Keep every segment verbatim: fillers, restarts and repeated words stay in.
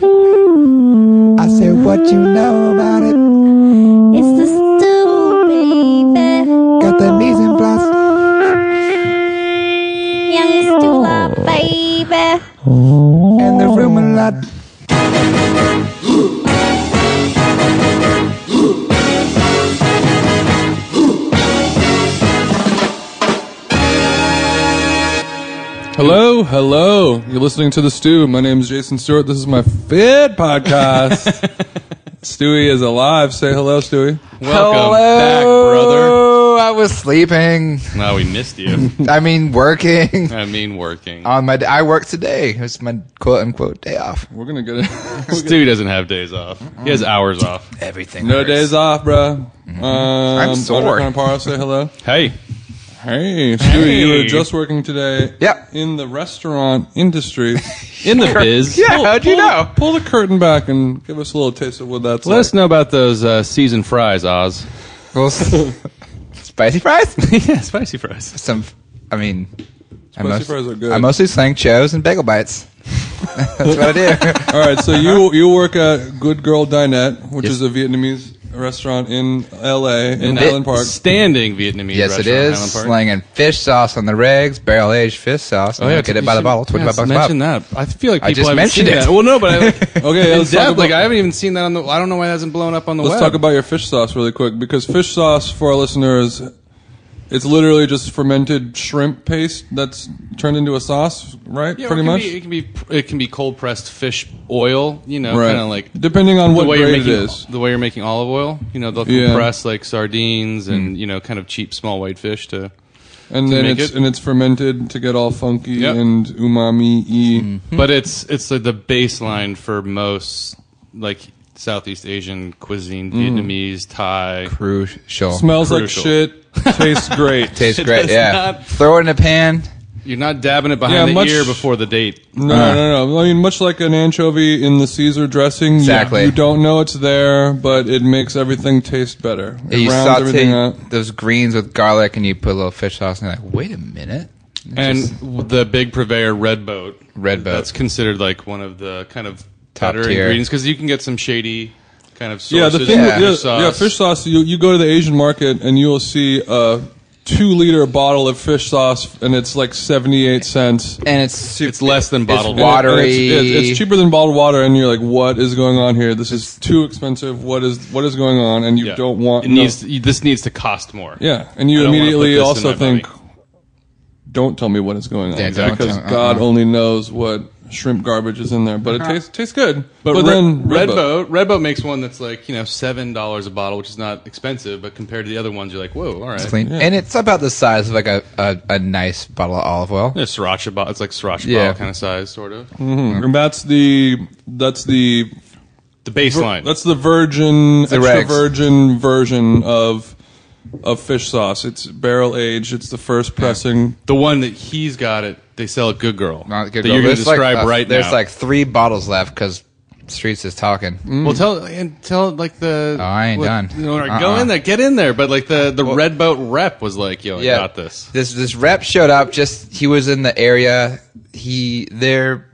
I said, what you know about it? It's the stew, baby. Got the mise en place. Young stew, baby. And the room a lot. Hello, hello. You're listening to The Stew. My name is Jason Stewart. This is my Fit podcast. Stewie is alive. Say hello, Stewie. Welcome Hello. back, brother. I was sleeping. No, we missed you. I mean, working. I mean, working. On my, I work today. It's my quote unquote day off. We're going to get it. Stewie doesn't have days off. He has hours off. Everything. No hurts. days off, bro. Um, I'm sore. Audrey Conaparo, say hello. Hey. Hey, Stewie, Hey. you were just working today Yep. in the restaurant industry. In the biz. Yeah, Pull- how'd you pull- know? Pull the curtain back and give us a little taste of what that's Let like. us know about those uh, seasoned fries, Oz. Well, s- spicy fries? Yeah, spicy fries. Some, I mean, I, Spicy most, fries are good. I mostly slang chos and bagel bites. That's what I do. All right, so you you work at Good Girl Dinette, which Yes. is a Vietnamese restaurant in L A, in In Highland Park. Standing Vietnamese Yes, it restaurant, is. Highland Park. Slanging fish sauce on the regs, barrel aged fish sauce. Oh, yeah, get it you by the should- bottle, twenty-five yes, bucks mention pop. that. I feel like I people just haven't mentioned seen it. that. Well, no, but I, Okay, in let's talk depth, like about- I haven't even seen that on the. I don't know why it hasn't blown up on the Let's web. talk about your fish sauce really quick, because fish sauce, for our listeners, it's literally just fermented shrimp paste that's turned into a sauce, right? Yeah, Pretty it can much. Be, it can be it can be cold pressed fish oil. You know, Right. kind of like Depending on the what way you're grade making it is. the way you're making olive oil. You know, they'll Yeah. compress like sardines and you know, kind of cheap small white fish to. And to then make it's it. and it's fermented to get all funky Yep. and umami-y. Mm-hmm. But it's it's like the baseline for most like Southeast Asian cuisine, Vietnamese, Thai. Crucial. Smells like Crucial. shit, tastes great. Tastes It great, does yeah. not- Throw it in a pan. You're not dabbing it behind Yeah, the much- ear before the date. No, Uh. no, no. I mean, much like an anchovy in the Caesar dressing, Exactly. you, you don't know it's there, but it makes everything taste better. It You rounds everything out. saute those greens with garlic and you put a little fish sauce and you're like, wait a minute. It's And just- the big purveyor, Red Boat. Red Boat. That's considered like one of the kind of Top better tier. ingredients because you can get some shady kind of Yeah, sources. the thing, of with- fish yeah, sauce. yeah, fish sauce. You you go to the Asian market and you will see a two liter bottle of fish sauce, and it's like seventy eight cents. and it's super, It's less than bottled it's water. And watery. It's, it's, it's cheaper than bottled water, and you're like, "What is going on here? This is too expensive. What is what is going on?" And you Yeah. don't want. It no- needs to, this needs to cost more. Yeah, and I you don't wanna immediately put this in also my think, body. "Don't tell me what is going on," Yeah, don't because tell- God uh-uh. only knows what shrimp garbage is in there. But it tastes tastes good. But, But, Re- then Red Boat, Red Boat makes one that's like you know seven dollars a bottle, which is not expensive, but compared to the other ones, you're like, whoa, all right. It's clean. Yeah. And it's about the size of like a, a, a nice bottle of olive oil. Yeah, sriracha bottle. It's like sriracha Yeah. bottle kind of size, sort of. Mhm. And that's the that's the The baseline. That's the virgin, the extra regs. virgin version of of fish sauce. It's barrel aged. It's the first pressing. the one that he's got it. They sell at Good Girl. Not good that girl. you're going to There's like, describe uh, right There's now. like three bottles left because Streets is talking. Well, tell and tell like the. Oh, I ain't what- done. You know, all right, Go Uh-uh. in there, get in there. But like the the Red Boat rep was like, "Yo, I got this." This this rep showed up. Just he was in the area. He they're,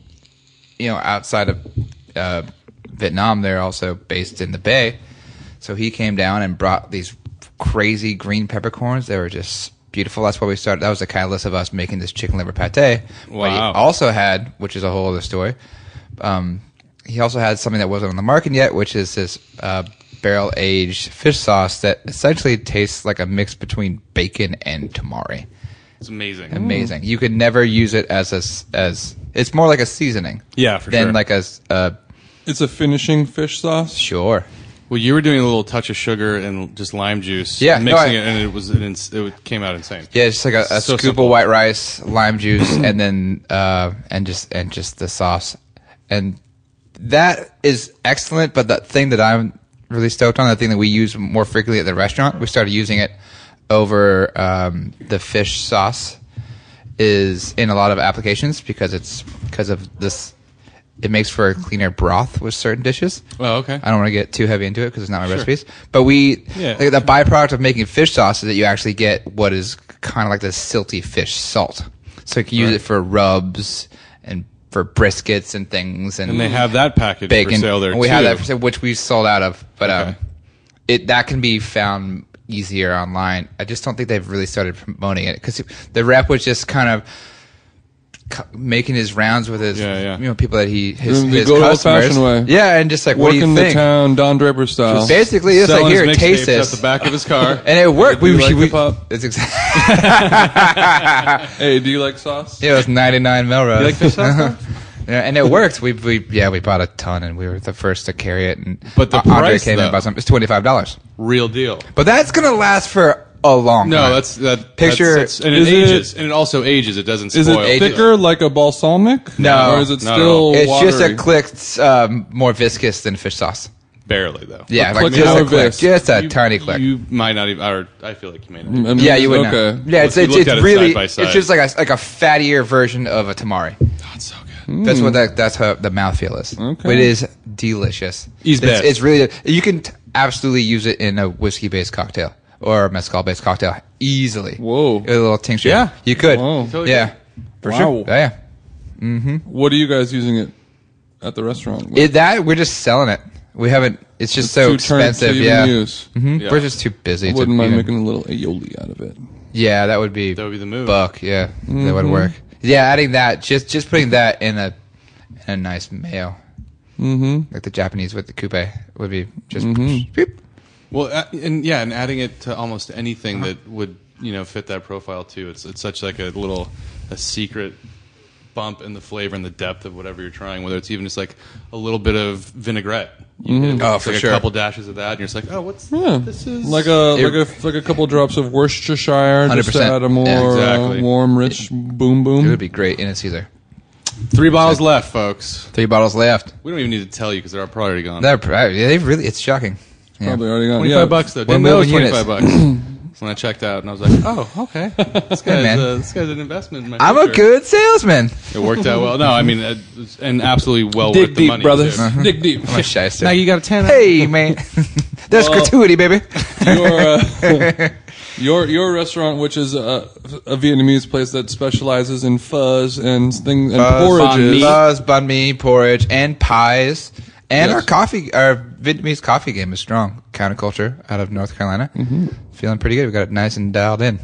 you know, outside of uh, Vietnam. They're also based in the Bay. So he came down and brought these crazy green peppercorns. They were just beautiful. That's why we started. That was the catalyst of us making this chicken liver pate. But Wow. he also had, which is a whole other story. Um, he also had something that wasn't on the market yet, which is this uh, barrel aged fish sauce that essentially tastes like a mix between bacon and tamari. It's amazing. Amazing. You could never use it as a s- as it's more like a seasoning. Yeah, for than sure. like a s- uh, It's a finishing fish sauce. sure. Well, you were doing a little touch of sugar and just lime juice, Yeah, mixing no, I- it, and it was an ins- it came out insane. Yeah, it's just like a, a So scoop simple. of white rice, lime juice, and then uh, and just and just the sauce, and that is excellent. But the thing that I'm really stoked on, the thing that we use more frequently at the restaurant, we started using it over um, the fish sauce, is in a lot of applications because it's because of this. It makes for a cleaner broth with certain dishes. Oh, okay. I don't want to get too heavy into it because it's not my recipes. But we, Yeah. like, the byproduct of making fish sauce is that you actually get what is kind of like the silty fish salt. So you can use Right. it for rubs and for briskets and things, and, And they have that package bacon. for sale there and we too. have that for sale, which we sold out of, but Okay. um, it that can be found easier online. I just don't think they've really started promoting it because the rep was just kind of cu- making his rounds with his, Yeah, yeah. you know, people that he his, The his good customers. old-fashioned way. Yeah, and just like, what do Working you the think? town, Don Draper style. Basically, it's like Selling here, his taste mixtapes this, at the back of his car. and it worked. Do We, you we, like we hip-hop? it's exactly. Hey, do you like sauce? Yeah, it was ninety-nine Melrose. You like fish sauce? Yeah, and it worked. We, we yeah we bought a ton, and we were the first to carry it. And But the A- Andre price, came in though. and bought some. It's twenty five dollars. Real deal. But that's gonna last for a long No, time. that's that. Picture- that's, that's, and it Is it- ages, and it also ages. It doesn't spoil. Is it Ages. thicker like a balsamic? No, Or is it not at still all. It's just a watery? click um, more viscous than fish sauce. Barely though. Yeah, A like click just more a click, vis. just a You- tiny click. You might not even. Or I feel like you may not. I Even. mean, yeah, you would know. okay. Yeah, it's If you it's, looked it's at it really side by side. it's just like a like a fattier version of a tamari. Oh, it's so good. That's what that that's how the mouthfeel is. Okay. It is delicious. He's it's, best. it's really you can t- absolutely use it in a whiskey based cocktail or a mezcal based cocktail easily. Whoa. With a little tincture. Yeah. you could. Whoa. Totally Yeah, for Wow. sure. Yeah, yeah. What are you guys using it at the restaurant? It, that we're just selling it. We haven't. It's just It's so too turnt expensive. to even Yeah. use. Mhm. Yeah. We're just too busy. I to wouldn't mind even- making a little aioli out of it. Yeah, that would be That would be the move. buck. Yeah, that Mm-hmm. would work. Yeah, adding that, just just putting that in a in a nice mayo, Mm-hmm. like the Japanese with the coupe, would be just. Mhm. Beep. Well, uh, and yeah, and adding it to almost anything that would you know fit that profile too. It's it's such like a little a secret bump in the flavor and the depth of whatever you're trying. Whether it's even just like a little bit of vinaigrette. You hit it with Oh, just, for like sure. A couple dashes of that, and you're just like, oh, what's Yeah, this is like a It- like a like a couple drops of Worcestershire, just to one hundred percent. add a more Yeah, exactly. uh, warm, rich boom boom. It would be great in a Caesar. three bottles left, folks. Three bottles left. We don't even need to tell you because they're probably already gone. They're pr- they really. It's shocking. Yeah. Probably already gone. Twenty-five Yeah. bucks though. We're Didn't know it was moving twenty-five bucks. So when I checked out, and I was like, "Oh, okay, this guy's, man. uh, this guy's an investment." In my I'm a future. good salesman. It worked out well. No, I mean, it was, and absolutely well Dig worth the deep, money. brothers. too. Dig deep. I'm a shyster. Now you got a ten. Hey man, that's Well- gratuity, baby. your, uh, your your restaurant, which is a, a Vietnamese place that specializes in fuzz and things and Buzz, porridges. Buzz, banh mi, porridge, and pies. And Yes. our coffee, our Vietnamese coffee game is strong. Counterculture out of North Carolina. Mm-hmm. Feeling pretty good. We got it nice and dialed in.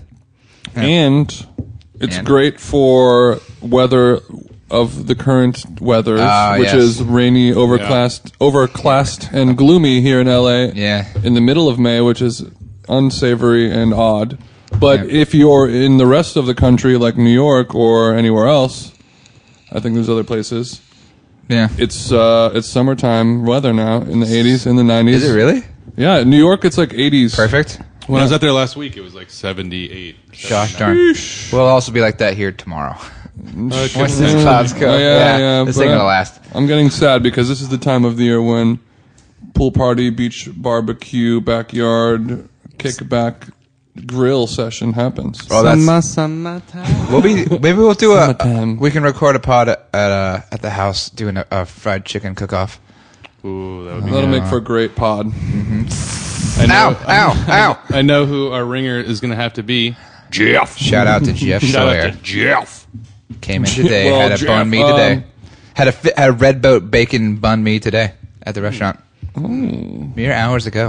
And it's And- great for weather of the current weather, Ah, which yes. is rainy, overcast, overcast, and gloomy here in L A. Yeah. In the middle of May, which is unsavory and odd. But Yeah. if you're in the rest of the country, like New York or anywhere else, I think there's other places. Yeah. It's uh, it's summertime weather now in the eighties, in the nineties. Is it really? Yeah, in New York it's like eighties. Perfect. When I was out there last week, it was like seventy-eight. Gosh darn. We'll also be like that here tomorrow. Uh, Once these clouds go. Oh, yeah, yeah, This but ain't I- gonna last. I'm getting sad because this is the time of the year when pool party, beach barbecue, backyard kickback grill session happens. Oh, that's, Summer, summertime. we'll be, maybe we'll do a, Summertime. we can record a pod at, at, uh, at the house doing a, a fried chicken cook-off. Ooh, that would be That'll good. make for a great pod. I know, Ow, ow, ow. I know who our ringer is going to have to be. Jeff. Shout out to Jeff Shout Sawyer. out to Jeff. Came in today, Well, had a Jeff, bun me um, today. Had a fi- had a red boat bacon bun me today at the restaurant. Mere hours ago.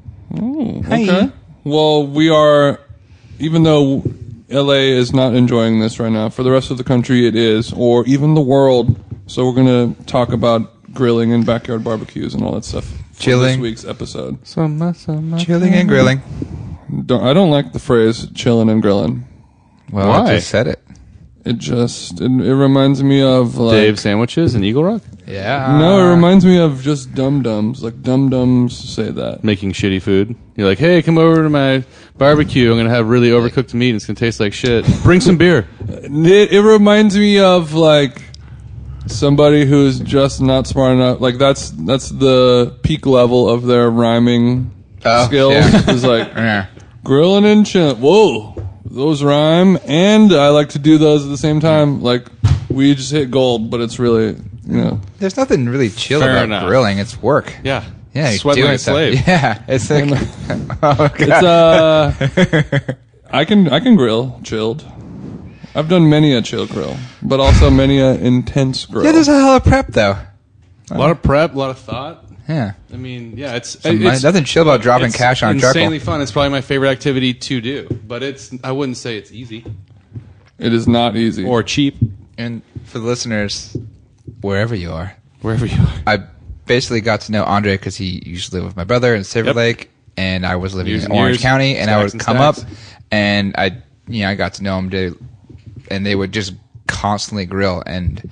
Okay. Well, we are, even though L A is not enjoying this right now, for the rest of the country it is, or even the world. So we're going to talk about grilling and backyard barbecues and all that stuff. For Chilling. this week's episode. Summer, summer. Chilling and grilling. Don't, I don't like the phrase chilling and grilling. Well, Why? I just said it. It just, it, it reminds me of like. Dave Sandwiches in Eagle Rock? Yeah. No, it reminds me of just dum dums. Like dum dums say that. Making shitty food. You're like, hey, come over to my barbecue. I'm going to have really overcooked meat. It's going to taste like shit. Bring some beer. It, it reminds me of like somebody who's just not smart enough. Like that's that's the peak level of their rhyming Oh, skills. yeah. Is like Yeah. grilling and chilling. Whoa, those rhyme, and I like to do those at the same time. Like we just hit gold, but it's really you know. There's nothing really chill Fair about enough. grilling. It's work. Yeah. Yeah, you're Sweat doing like a stuff. slave. Yeah, it's like, oh god. It's uh, I can I can grill chilled. I've done many a chill grill, but also many a intense grill. Yeah, there's a hell of prep though. A lot of prep, a lot of thought. Yeah. I mean, yeah, it's, Some- it's nothing chill about dropping it's cash on charcoal. insanely fun. It's probably my favorite activity to do, but it's I wouldn't say it's easy It is not easy. or cheap. And for the listeners, wherever you are, Wherever you are. I basically got to know Andre because he used to live with my brother in Silver Yep. Lake, and I was living Years in and Orange years, County, and I stacks would and come up, stacks. and I, you know, I got to know him, to, and they would just constantly grill, and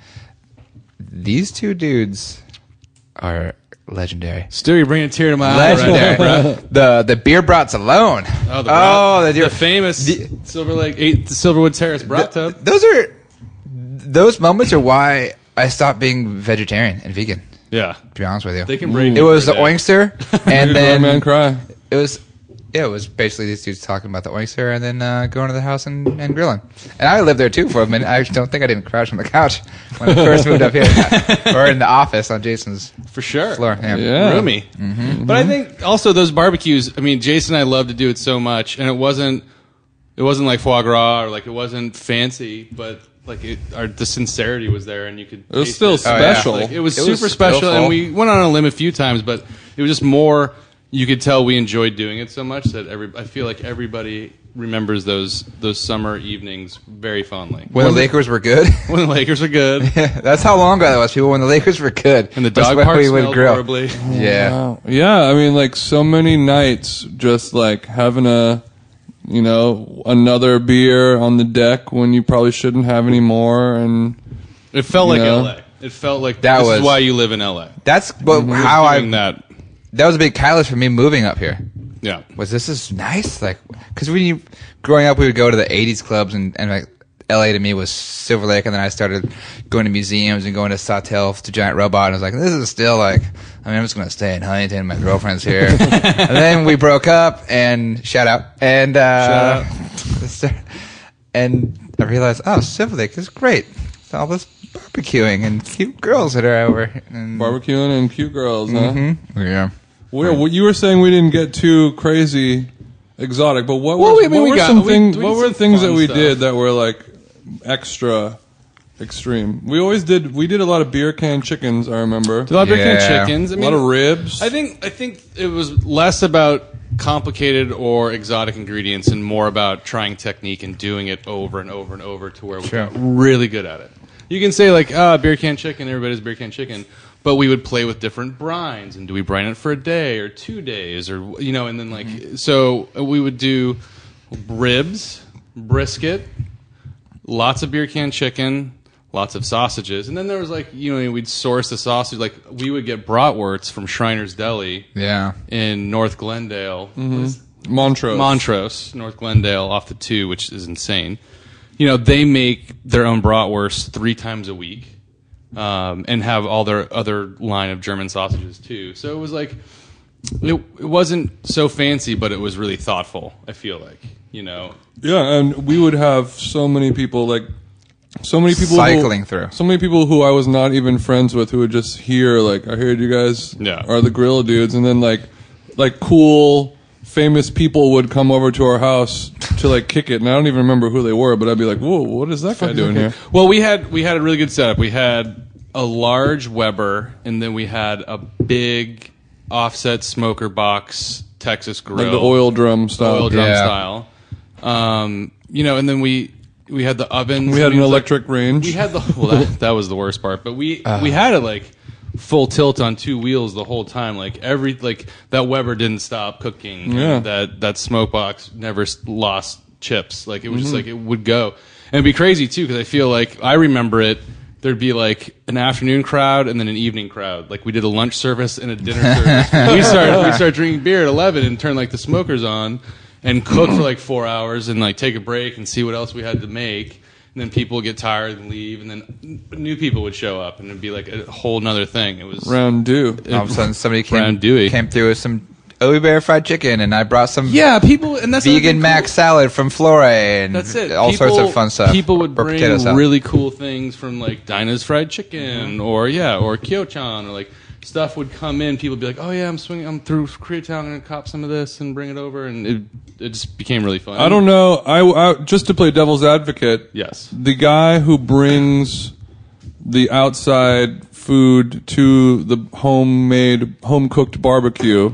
these two dudes are legendary. Still, you're bringing a tear to my eye. Legendary. Right now, bro. the the beer brats alone. Oh, the, oh, brat, the, the famous the- Silver Lake, eight, the Silverwood Terrace brat Th- tub. those are those moments are why I stopped being vegetarian and vegan. Yeah. To be honest with you, They can break It you was for the a day. oyster, and Good then man cry. it was yeah, it was basically these dudes talking about the oyster and then uh, going to the house and, and grilling. And I lived there too for a minute. I don't think I didn't crash on the couch when I first moved up here, or in the office on Jason's For sure. floor. Yeah. Yeah. Roomy. But I think also those barbecues, I mean, Jason and I love to do it so much, and it wasn't it wasn't like foie gras or like it wasn't fancy, but like it, our, the sincerity was there, and you could. It was taste still it. Oh, yeah. special. Like, it was It was super special, skillful. and we went on a limb a few times, but it was just more. You could tell we enjoyed doing it so much that every. I feel like everybody remembers those those summer evenings very fondly. When the Lakers were good. When the Lakers were good That's how long ago that was, people. When the Lakers were good. and the That's dog when park we would smelled grill. horribly. Yeah. Wow. Yeah, I mean, like so many nights, just like having a, you know, another beer on the deck when you probably shouldn't have any more, and It felt You like know? L A. It felt like That this was- is why you live in L A. That's what, how I. Doing that. That was a big catalyst for me moving up here. Yeah. Was this is nice? Like, because when you growing up, we would go to the eighties clubs, and, and like L A to me was Silver Lake, and then I started going to museums and going to Sawtell to Giant Robot, and I was like, this is still like, I mean, I'm just gonna stay in Huntington. My girlfriend's here, and then we broke up, and shout out, and uh, and I realized, oh, Silver Lake is great. All this barbecuing and cute girls that are over. And, barbecuing and cute girls, huh? Mm-hmm. Yeah. Well, what you were saying we didn't get too crazy exotic, but what Well, were, we- I mean, what we were got- some we- things? we What did were some things fun that we stuff. did that were like extra extreme? We always did. We did a lot of beer can chickens. I remember A lot of American Yeah. chickens. I a mean, lot of ribs. I think I think it was less about complicated or exotic ingredients and more about trying technique and doing it over and over and over to where we Sure. got really good at it. You can say like, ah, beer can chicken, everybody's beer can chicken, but we would play with different brines and do we brine it for a day or two days or you know, and then like so we would do ribs, brisket, lots of beer can chicken, lots of sausages, and then there was like you know we'd source the sausage like we would get bratwursts from Shriner's Deli Yeah. in North Glendale, What is- Montrose. Montrose, North Glendale, off the two, which is insane. You know they make their own bratwurst three times a week, um, and have all their other line of German sausages too. So it was like it, it wasn't so fancy, but it was really thoughtful. I feel like you know. Yeah, and we would have so many people like so many people Cycling who, through. So many people who I was not even friends with who would just hear like, I heard you guys Yeah. are the grill dudes, and then like like cool famous people would come over to our house to like kick it, and I don't even remember who they were, but I'd be like, whoa, what is that guy doing here? Well, we had we had a really good setup. We had a large Weber, and then we had a big offset smoker box Texas grill, Like the oil drum style. oil drum Yeah. style. Um, you know, and then we we had the oven. We had an it was like- electric range. We had the well, that, that was the worst part, but we we had it like full tilt on two wheels the whole time. Like every like that Weber didn't stop cooking. Yeah. That that smoke box never s- lost chips. Like it was just like it would go, and it'd be crazy too because I feel like I remember it. There'd be like an afternoon crowd and then an evening crowd. Like we did a lunch service and a dinner service. we started we started drinking beer at eleven and turn like the smokers on and cook for like four hours and like take a break and see what else we had to make. And then people would get tired and leave, and then new people would show up, and it'd be like a whole nother thing. It was Round do. All of a sudden, somebody came Brown Dewey. came through with some Obi Bear fried chicken, and I brought some Yeah, people, and that's another vegan thing mac cool. salad from Flore, and That's it. all People- sorts of fun stuff. People would Or bring potato salad. really cool things from like Dinah's Fried Chicken, or yeah, or Kyo-chan, or like stuff would come in. People would be like, "Oh yeah, I'm swinging. I'm through Koreatown. I'm gonna cop some of this and bring it over," and it it just became really fun. I don't know. I, I just to play devil's advocate. Yes. The guy who brings the outside food to the homemade, home cooked barbecue.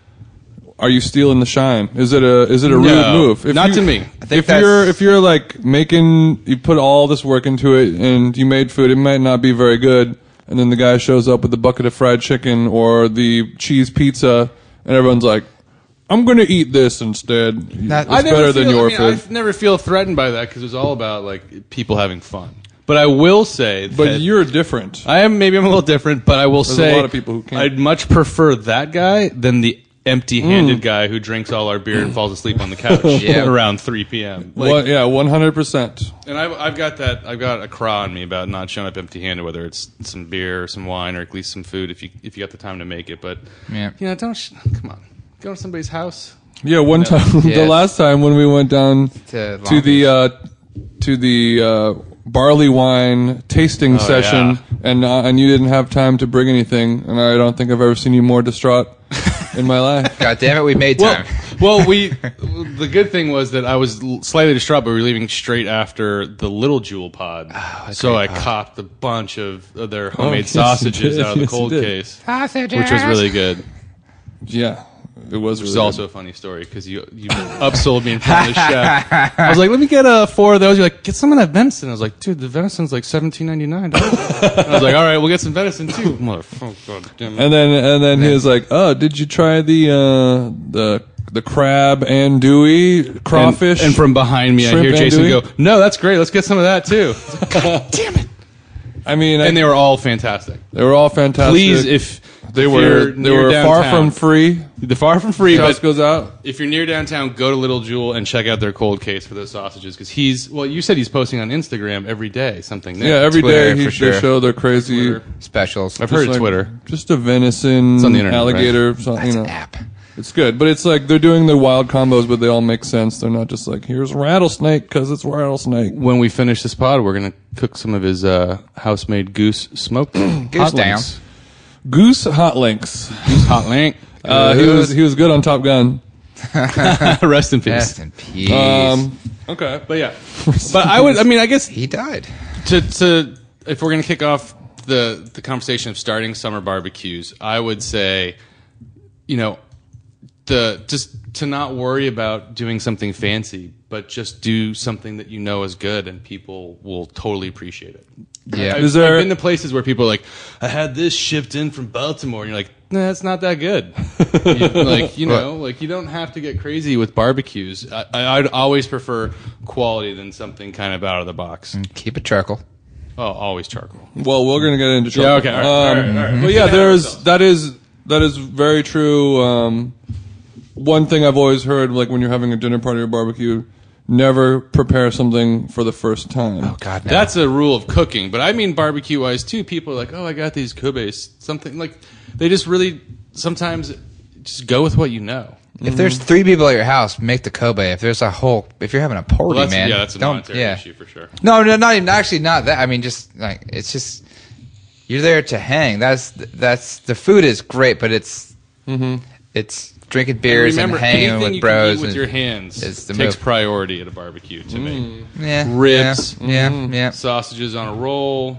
Are you stealing the shine? Is it a is it a rude No, move? If not you- to me. I think if that's- you're if you're like making you put all this work into it and you made food, it might not be very good, and then the guy shows up with a bucket of fried chicken or the cheese pizza, and everyone's like, "I'm going to eat this instead." That- it's I never better feel, than your I mean, food. I never feel threatened by that because it's all about like people having fun. But I will say that But you're different. I am maybe I'm a little different, but I will There's say a lot of people who can't. I'd much prefer that guy than the empty-handed guy who drinks all our beer and falls asleep on the couch Yeah. around three p.m. Like, Well, yeah, one hundred percent. and I've, I've got that. I've got a craw on me about not showing up empty-handed, whether it's some beer, or some wine, or at least some food if you if you got the time to make it. But Yeah. you know, don't sh- come on, go to somebody's house. Yeah, one time, Yeah. the last time when we went down To to, Long the uh, to the uh, barley wine tasting session, yeah. and uh, and you didn't have time to bring anything, and I don't think I've ever seen you more distraught in my life. God damn it, we made Well, time. well, we. The good thing was that I was l- slightly distraught, but we were leaving straight after the Little Jewel Pod, so I copped a bunch of, of their homemade yes, you sausages did. out of the Yes, you cold did. case, which was really good. Yeah, it was. Which is really also a funny story because you you upsold me in front of the chef. I was like, "Let me get uh, four of those." You're like, "Get some of that venison." I was like, "Dude, the venison's like seventeen ninety nine." I was like, "All right, we'll get some venison too." Motherfucker, God damn it. And then and then he was like, "Oh, did you try the uh, the the crab andouille crawfish?" And, and from behind me, I shrimp hear Jason andouille? go, "No, that's great. Let's get some of that too." I mean, I, And they were all fantastic. they were all fantastic. Please, if they if were you're they near were far downtown- from free. the far from free, Just but goes out. if you're near downtown, go to Little Jewel and check out their cold case for those sausages because he's well. You said he's posting on Instagram every day something. There. Yeah, every Twitter, day he, for they sure. show their crazy. Twitter. Specials. I've heard just of like- Twitter. Just a venison, It's on the internet, alligator, so- That's you know. an app. It's good, but it's like they're doing the wild combos, but they all make sense. They're not just like here's rattlesnake because it's rattlesnake. When we finish this pod, we're gonna cook some of his uh, house-made goose smoked hot down. links. Goose hot links. Goose hot link. Uh, he was he was good on Top Gun. Rest in peace. Rest in peace. Um, okay, But yeah, but I would. I mean, I guess he died. to to if we're gonna kick off the the conversation of starting summer barbecues, I would say, you know, the just to not worry about doing something fancy, but just do something that you know is good and people will totally appreciate it. Yeah. I've, Is there- I've been to places where people are like, I had this shipped in from Baltimore, and you're like, nah, it's not that good. you, like you know, like you don't have to get crazy with barbecues. I, I, I'd always prefer quality than something kind of out of the box. Keep it charcoal. Oh, always charcoal. well we're gonna get into trouble. Yeah, okay, all right, all right, Um, all right. But yeah, there's that is that is very true. Um, one thing I've always heard, like when you're having a dinner party or barbecue, never prepare something for the first time. Oh God, no. That's a rule of cooking, but I mean barbecue wise too. People are like, oh, I got these Kobe's. Something like they just really sometimes just go with what you know. If there's three people at your house, make the Kobe. If there's a whole, if you're having a party, Well, that's, man, yeah, that's a don't- monetary yeah. issue for sure. No, no, not even actually not that. I mean, just like it's just you're there to hang. That's that's the food is great, but it's it's drinking beers and, Remember, hanging anything with you bros can eat with and- your hands is the takes move. priority at a barbecue to me. yeah, Ribs. Yeah, yeah, yeah. Sausages on a roll,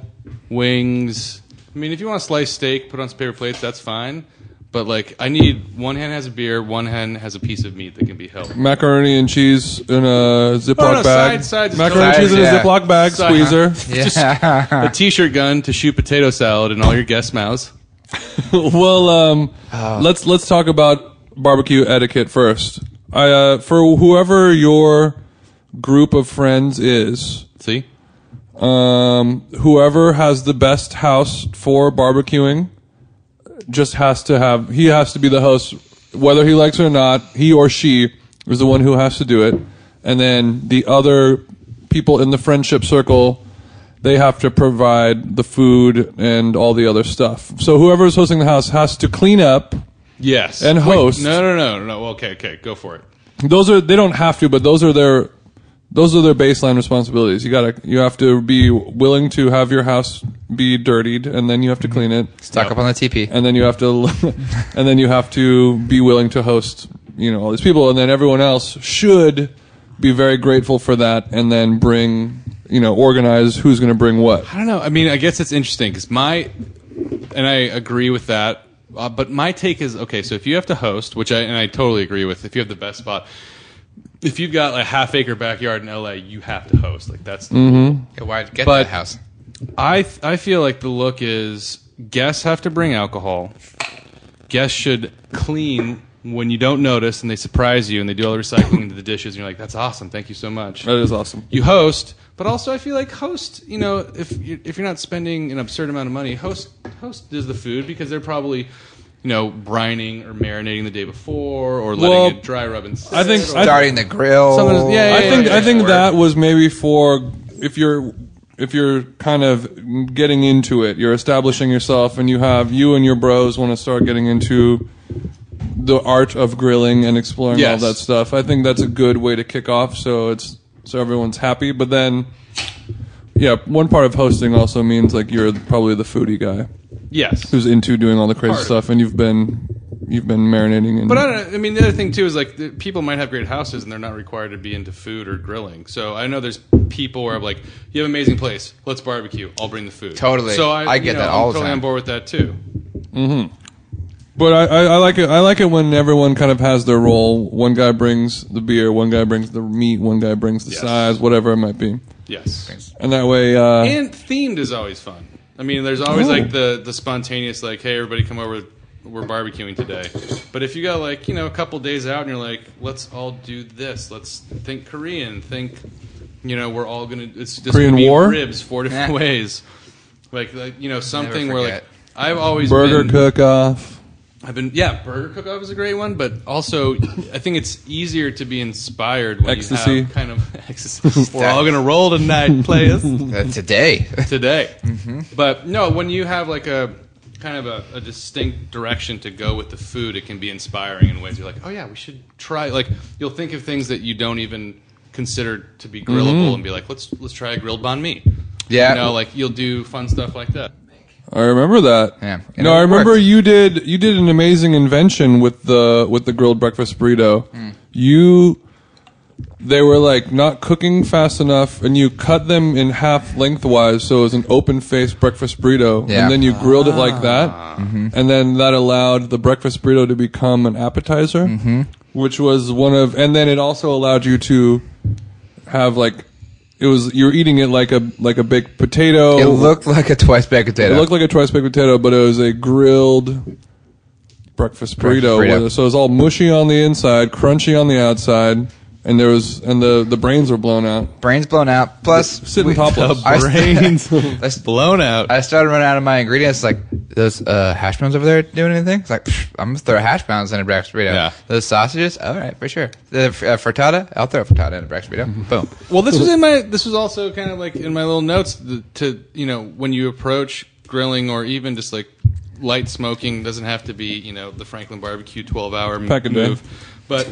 wings. I mean, if you want to slice steak, put on some paper plates, that's fine. But like, I need one hand has a beer, one hand has a piece of meat that can be held. Macaroni and cheese in a Ziploc Oh, no, bag. side- sides- Macaroni and sides, cheese in yeah. a Ziploc bag. Side- Squeezer. Yeah. A t-shirt gun to shoot potato salad in all your guests' mouths. well, um, let's let's talk about barbecue etiquette first. I uh, for whoever your group of friends is, See? um, whoever has the best house for barbecuing just has to have he has to be the host, whether he likes it or not. He or she is the one who has to do it, and then the other people in the friendship circle, they have to provide the food and all the other stuff. So whoever is hosting the house has to clean up Yes. And Wait, host. no, no, no, no. Okay, okay, go for it. Those are they don't have to, but those are their those are their baseline responsibilities. You gotta you have to be willing to have your house be dirtied, and then you have to clean it, Stock Yep. up on the T P. and then you have to and then you have to be willing to host, you know, all these people, and then everyone else should be very grateful for that, and then bring, you know, organize who's going to bring what. I don't know. I mean, I guess it's interesting because my, and I agree with that. Uh, but my take is okay. So if you have to host, which I and I totally agree with, if you have the best spot, if you've got like a half acre backyard in L A, you have to host. Like that's. The Mm-hmm. Yeah, why get But- that house? I I feel like the look is guests have to bring alcohol. Guests should clean when you don't notice, and they surprise you, and they do all the recycling into the dishes, and you're like, "That's awesome, thank you so much." That is awesome. You host, but also I feel like host. You know, if you, if you're not spending an absurd amount of money, host host does the food because they're probably, you know, brining or marinating the day before, or letting Well, it dry rub and sit. I think- or- I- Starting the grill. Someone- yeah, yeah, I think yeah, I think Work. that was maybe for if you're if you're kind of getting into it, you're establishing yourself, and you have you and your bros want to start getting into the art of grilling and exploring Yes. all that stuff. I think that's a good way to kick off, so it's so everyone's happy. But then, yeah, one part of hosting also means like you're probably the foodie guy yes. who's into doing all the crazy Part of stuff, and you've been you've been marinating. And But I don't know. I mean, the other thing too is like the, people might have great houses and they're not required to be into food or grilling. So I know there's people where I'm like, you have an amazing place, let's barbecue. I'll bring the food. Totally. So I, I get you know, that I'm all the totally time. on board with that too. But I, I, I like it. I like it when everyone kind of has their role. One guy brings the beer, one guy brings the meat, one guy brings the Yes. size, whatever it might be. Yes. And that way, uh, And themed is always fun. I mean, there's always like the the spontaneous, like, hey, everybody come over, we're barbecuing today. But if you got like, you know, a couple days out and you're like, let's all do this. Let's think Korean. Think, you know, we're all gonna. It's just Korean gonna be War? ribs four different Yeah. ways. Like, like you know, something Never where like forget. I've always burger been, cook-off. I've been yeah, burger cook-off is a great one, but also I think it's easier to be inspired when Ecstasy. you have kind of ecstasy. We're all gonna roll tonight, players. Uh, today. Today. But no, when you have like a kind of a, a distinct direction to go with the food, it can be inspiring in ways you're like, oh yeah, we should try. Like you'll think of things that you don't even consider to be grillable and be like, let's let's try a grilled banh mi. Yeah. You know, like you'll do fun stuff like that. I remember that. Yeah. And No, it I remember worked. you did. You did an amazing invention with the with the grilled breakfast burrito. Mm. You, they were like not cooking fast enough, and you cut them in half lengthwise, so it was an open faced breakfast burrito, Yeah. and then you grilled it like that, Mm-hmm. and then that allowed the breakfast burrito to become an appetizer, Mm-hmm. which was one of, and then it also allowed you to have like. It was you were eating it like a like a baked potato. It looked like a twice baked potato. It looked like a twice baked potato, but it was a grilled breakfast burrito. burrito. Where- So it was all mushy on the inside, crunchy on the outside, and there was and the, the brains were blown out. brains blown out. Plus, Sitting we- topless. I- Brains I- blown out. I started running out of my ingredients. Like those uh, hash browns over there doing anything? It's like pff, I'm gonna throw hash browns in a breakfast burrito. Yeah. Those sausages, all right, for sure. The uh, frittata, I'll throw a frittata in a breakfast burrito. Boom. Well, this was in my. This was also kind of like in my little notes to, to you know when you approach grilling or even just like light smoking doesn't have to be you know the Franklin barbecue twelve hour Pack a day. move, but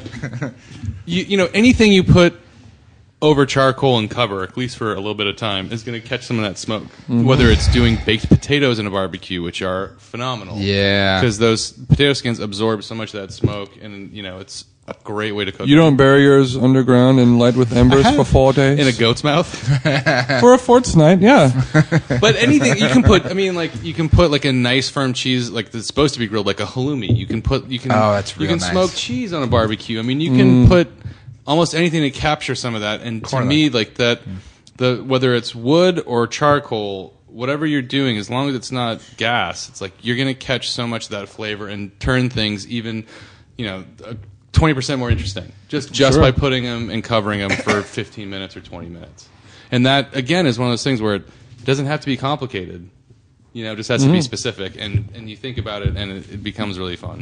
you you know anything you put over charcoal and cover at least for a little bit of time is going to catch some of that smoke. Mm-hmm. Whether it's doing baked potatoes in a barbecue, which are phenomenal, Yeah. because those potato skins absorb so much of that smoke, and you know it's a great way to cook. You don't bury yours underground and light with embers for four days in a goat's mouth. for a fortnight. Yeah, But anything you can put, I mean, like you can put like a nice firm cheese, like that's supposed to be grilled, like a halloumi. You can put, you can, Oh, that's you real can nice. smoke cheese on a barbecue. I mean, you can put almost anything to capture some of that. And to Corn me, like that, the whether it's wood or charcoal, whatever you're doing, as long as it's not gas, it's like you're gonna catch so much of that flavor and turn things even, you know. twenty percent more interesting just just Sure. by putting them and covering them for fifteen minutes or twenty minutes. And that again is one of those things where it doesn't have to be complicated. You know, it just has to be specific, and, and you think about it and it, it becomes really fun.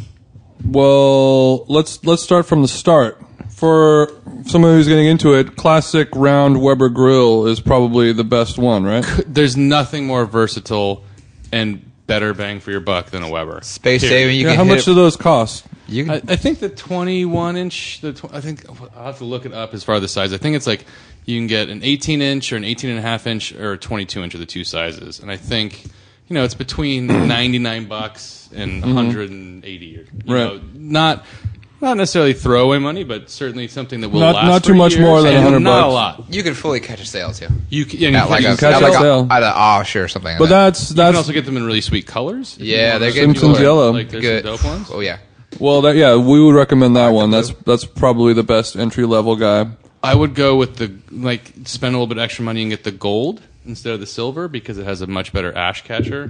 Well, let's let's start from the start. For someone who's getting into it, classic round Weber grill is probably the best one, right? There's nothing more versatile and better bang for your buck than a Weber. Space Period. saving. You Yeah, can how hit much it- do those cost? You can, I, I think the twenty-one inch. The tw- I think I'll have to look it up as far as the size. I think it's like you can get an eighteen inch or an eighteen and a half inch or a twenty-two inch are the two sizes, and I think you know it's between ninety-nine bucks and one hundred eighty. Or, you Right. know, not not necessarily throwaway money, but certainly something that will Not- last. not for too much years, more than and one hundred not bucks. a lot. you can fully catch a sale too. You can, yeah, you At can like a, catch catch at a like a, sale. at a Osh or something. Like But that. that's You can that's also get them in really sweet colors. Yeah, they're good. Simpsons Good. yellow. Like there's good. some dope ones. Oh yeah. well, that yeah, we would recommend that one. That's that's probably the best entry level guy. I would go with the like spend a little bit extra money and get the gold instead of the silver because it has a much better ash catcher,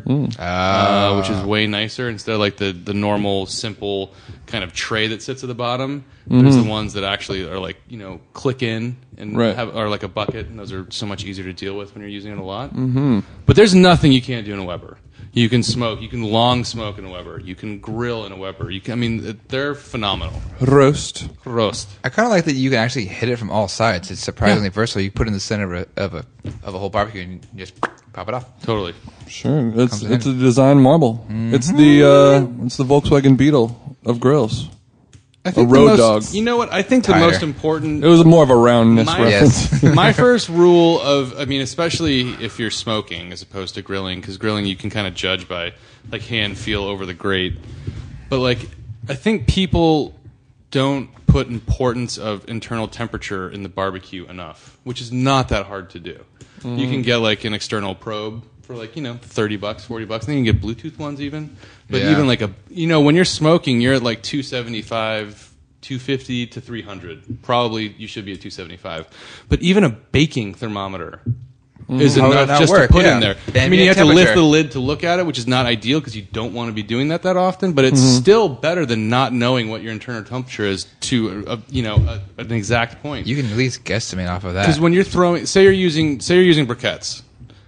uh, which is way nicer instead of like the the normal simple kind of tray that sits at the bottom. There's the ones that actually are like you know click in and Right. have, are like a bucket, and those are so much easier to deal with when you're using it a lot. Mm-hmm. But there's nothing you can't do in a Weber. You can smoke. You can long smoke in a Weber. You can grill in a Weber. You can, I mean, they're phenomenal. Roast. Roast. I kind of like that you can actually hit it from all sides. It's surprisingly versatile. You put it in the center of a, of a of a whole barbecue and you just pop it off. Totally. Sure, it's Comes in. it's a design marble. It's the uh, it's the Volkswagen Beetle of grills. I think A road the most, dog. You know what? I think the Tire. most important. It was more of a roundness My- reference. Yes. My first rule of, I mean, especially if you're smoking as opposed to grilling, because grilling you can kind of judge by like hand feel over the grate. But like, I think people don't put importance of internal temperature in the barbecue enough, which is not that hard to do. You can get like an external probe for like, you know, thirty bucks, forty bucks. And then you can get Bluetooth ones even. But Yeah. even like a, you know, when you're smoking, you're at like two seventy-five, two fifty to three hundred. Probably you should be at two seventy-five. But even a baking thermometer is How would enough that just work? to put Yeah. in there. I Ambient mean, you have to lift temperature. the lid to look at it, which is not ideal because you don't want to be doing that that often. But it's Mm-hmm. still better than not knowing what your internal temperature is to, a, you know, a, an exact point. You can at least guesstimate off of that. Because when you're throwing, say you're using, say you're using briquettes,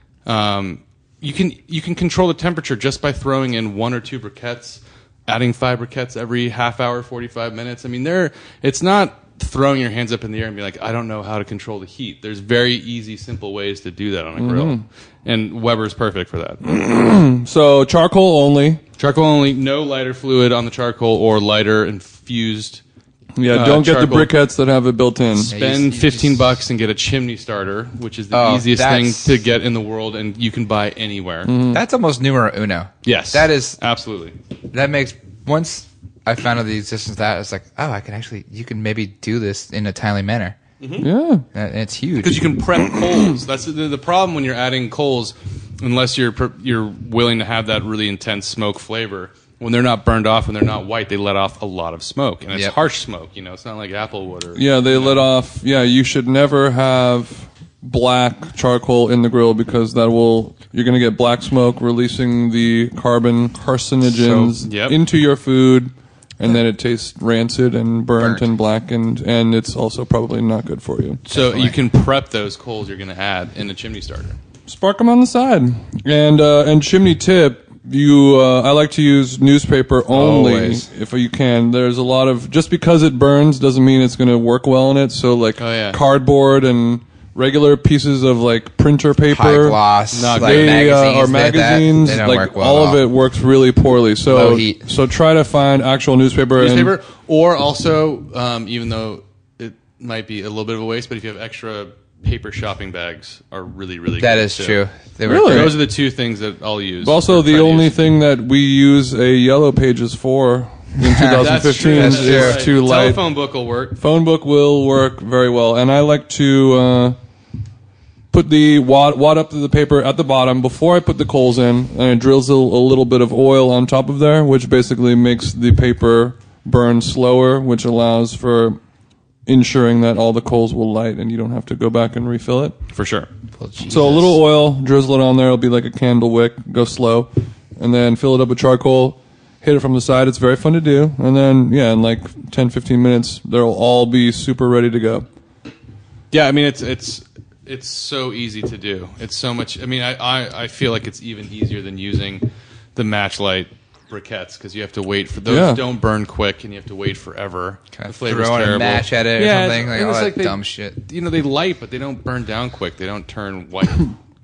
um, you can you can control the temperature just by throwing in one or two briquettes, adding five briquettes every half hour, forty-five minutes. I mean, there it's not throwing your hands up in the air and be like, I don't know how to control the heat. There's very easy, simple ways to do that on a grill, and Weber's perfect for that. So charcoal only. Charcoal only, no lighter fluid on the charcoal or lighter infused. Yeah, Uh, don't get the charcoal. briquettes that have it built in. Spend you fifteen just- bucks and get a chimney starter, which is the Oh, easiest thing that's- to get in the world, and you can buy anywhere. That's almost numero uno. Yes, That is absolutely. that makes once I found out the existence of that, it's like, oh, I can actually you can maybe do this in a timely manner. Yeah. And it's huge. Because you can prep coals. That's the, the problem when you're adding coals, unless you're pre- you're willing to have that really intense smoke flavor. When they're not burned off and they're not white, they let off a lot of smoke, and it's Yep. harsh smoke. You know, it's not like applewood or Yeah, they let off. Yeah, you should never have black charcoal in the grill because that will you're going to get black smoke releasing the carbon carcinogens So- yep. into your food, and then it tastes rancid and burnt, Burnt. and blackened, and it's also probably not good for you. So you can prep those coals you're going to add in a chimney starter. Spark them on the side, and uh, and chimney tip. You, uh, I like to use newspaper only Always. if you can. There's a lot of just because it burns doesn't mean it's going to work well in it. So like Oh, yeah. cardboard and regular pieces of like printer paper, high gloss, Not like they, magazines, uh, or they- that- magazines, they don't like work well all at of it works really poorly. So Low heat. so try to find actual newspaper. and- Newspaper, or also, um, even though it might be a little bit of a waste, but if you have extra paper shopping bags, are really really That good is too. true. They were Really? great. Those are the two things that I'll use. But also, or the try to only use. thing that we use a yellow pages for in That's twenty fifteen true. That's is true. to light. Telephone book will work. Phone book will work very well, and I like to uh, put the wad, wad up to the paper at the bottom before I put the coals in, and it drills a, a little bit of oil on top of there, which basically makes the paper burn slower, which allows for ensuring that all the coals will light and you don't have to go back and refill it. For sure. Well, Jesus. So a little oil, drizzle it on there. It'll be like a candle wick. Go slow, and then fill it up with charcoal. Hit it from the side. It's very fun to do. And then yeah, in like ten, fifteen minutes, they'll all be super ready to go. Yeah, I mean it's it's it's so easy to do. It's so much. I mean, I I, I feel like it's even easier than using the Matchlight briquettes because you have to wait for those. Yeah. Don't burn quick, and you have to wait forever. Kind The of flavor's throwing a terrible. match at it or Yeah, something, it's- like and all it's that like they- dumb shit. You know, they light, but they don't burn down quick. They don't turn white.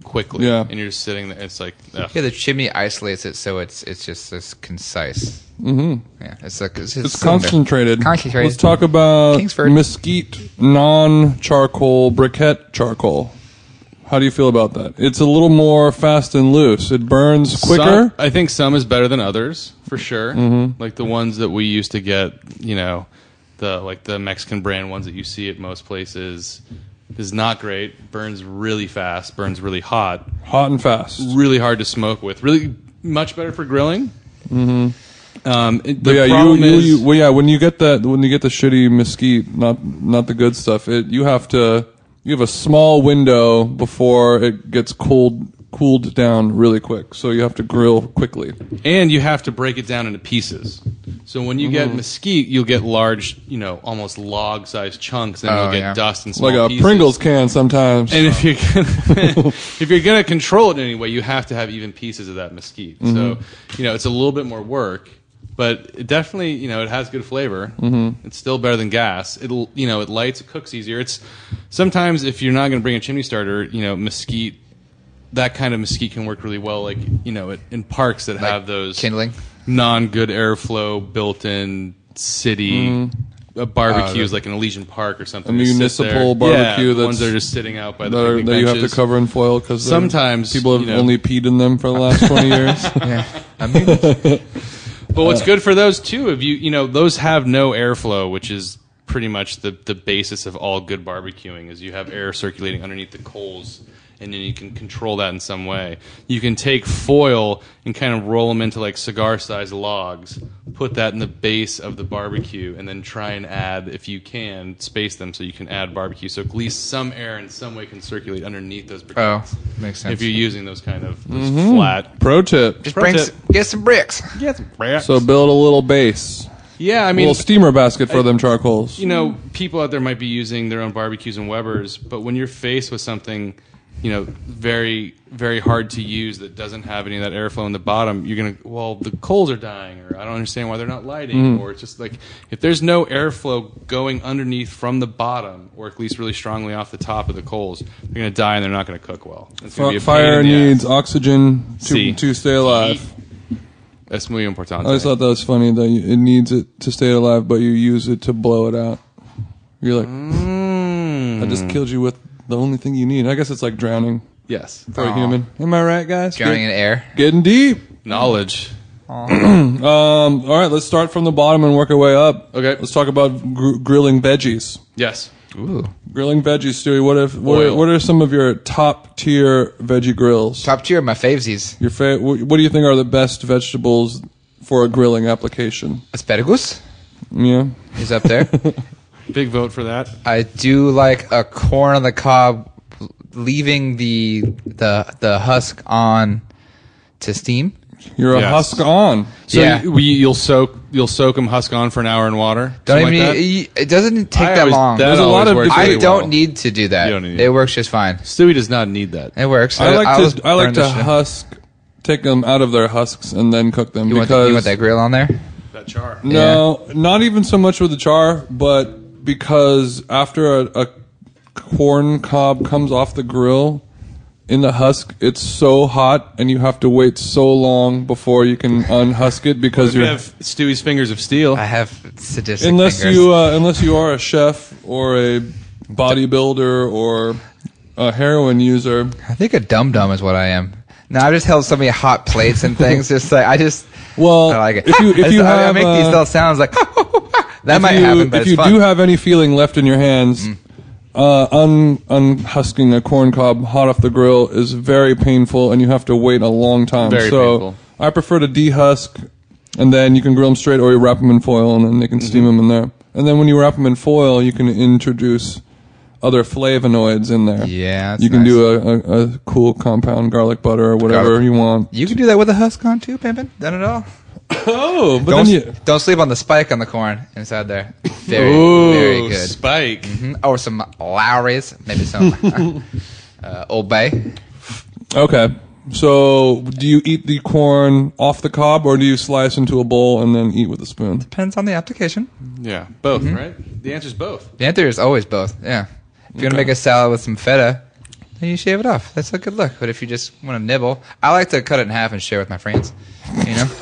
quickly. Yeah. And you're just sitting there. It's like, ugh. Yeah, the chimney isolates it, so it's it's just it's concise. Mm-hmm. Yeah, it's like it's, It's cylinder. concentrated. Concentrated. Let's talk about Kingsford. mesquite non-charcoal briquette charcoal. How do you feel about that? It's a little more fast and loose. It burns quicker. Some, I think some is better than others, for sure. Mm-hmm. Like the ones that we used to get, you know, the like the Mexican brand ones that you see at most places is not great. Burns really fast. Burns really hot. Hot and fast. Really hard to smoke with. Really much better for grilling. Mm-hmm. Um, it, the But yeah, you, problem you, is, you, well, yeah, when you get that, when you get the shitty mesquite, not not the good stuff, it you have to you have a small window before it gets cooled cooled down really quick. So you have to grill quickly. and you have to break it down into pieces. So when you Mm-hmm. get mesquite, you'll get large, you know, almost log-sized chunks, and Oh, you'll get yeah. dust and small Like a pieces. Pringles can sometimes. And if you're gonna, if you're gonna control it anyway, you have to have even pieces of that mesquite. Mm-hmm. So you know it's a little bit more work, but it definitely you know it has good flavor. Mm-hmm. It's still better than gas. It'll you know it lights, it cooks easier. It's sometimes if you're not gonna bring a chimney starter, you know mesquite, that kind of mesquite can work really well. Like you know it, in parks that Like have those kindling. non-good airflow built-in city. Uh, barbecues like in Elysian Park or something. A that sit municipal there. barbecue yeah, the that's- ones that are just sitting out by the that, are, picnic that you have to benches. cover in foil because Sometimes, people have you know- only peed in them for the last twenty years. Yeah, I mean, But what's good for those too, if you you know those have no airflow, which is pretty much the the basis of all good barbecuing, is you have air circulating underneath the coals, and then you can control that in some way. You can take foil and kind of roll them into like cigar-sized logs, put that in the base of the barbecue, and then try and add, if you can, space them so you can add barbecue. So at least some air in some way can circulate underneath those oh, briquettes. makes sense. If you're using those kind of those flat. Pro tip. Just Pro bring tip. s- get some bricks. So build a little base. Yeah, I A mean, little steamer basket for them charcoals. you know, people out there might be using their own barbecues and Webers, but when you're faced with something, you know, very, very hard to use that doesn't have any of that airflow in the bottom, you're going to, well, the coals are dying, or I don't understand why they're not lighting, or it's just like, if there's no airflow going underneath from the bottom, or at least really strongly off the top of the coals, they're going to die and they're not going to cook well. It's gonna be a Fi- pain Fire in the needs ass. oxygen to, See. to stay alive. Es muy importante. I always thought that was funny that you, it needs it to stay alive, but you use it to blow it out. You're like, Mm. I just killed you with the only thing you need. I guess it's like drowning Yes. for a Aw. human. Am I right, guys? Drowning Get- in air. Getting deep. Knowledge. Um, all right, let's start from the bottom and work our way up. Okay. Let's talk about gr- grilling veggies. Yes. Ooh, Grilling veggies, Stewie. What if? What are, Oil. what are some of your top tier veggie grills? top tier, my favesies. Your fa- wh- What do you think are the best vegetables for a grilling application? Asparagus Yeah. is up there. Big vote for that. I do like a corn on the cob, leaving the the the husk on to steam. You're a Yes. husk on. So Yeah. you, we, you'll soak you'll soak them husk on for an hour in water. Don't something even like that? need, it doesn't take I that always- long. that There's a lot always of works debate. I really don't well. need to do that. You don't need it it. works just fine. Stewie does not need that. It works. I like was to I like burned to this shit. husk, take them out of their husks and then cook them You want, because you want that grill on there? That char. no, not even so much with the char, but because after a, a corn cob comes off the grill. In the husk, it's so hot, and you have to wait so long before you can unhusk it because You you're have Stewie's fingers of steel. I have sadistic unless fingers. you uh, unless you are a chef or a bodybuilder or a heroin user. I think a dum dum is what I am. No, I've just held so many hot plates and things. Just like I just, Well, I like it. if you if you I, I have make uh, these little sounds like that if might you, happen, but if it's you fun. do have any feeling left in your hands, uh, un unhusking a corn cob hot off the grill is very painful, and you have to wait a long time. Very so painful. I prefer to dehusk, and then you can grill them straight, or you wrap them in foil, and then they can steam them in there. And then when you wrap them in foil, you can introduce other flavonoids in there. Yeah, that's you can nice. do a, a, a cool compound garlic butter or whatever Garlic. you want. You can do that with a husk on too, Pimpin. Done it all. Oh, but Don't then you. don't sleep on the spike on the corn inside there. Very Ooh, very good. Spike. Mhm. Or some Lowry's, maybe some uh, Old Bay. Okay. So, do you eat the corn off the cob, or do you slice into a bowl and then eat with a spoon? Depends on the application. Yeah, both, right? The answer's both. The answer is always both. Yeah. If you're gonna Okay. make a salad with some feta, then you shave it off. That's a good look. But if you just want to nibble, I like to cut it in half and share with my friends. You know.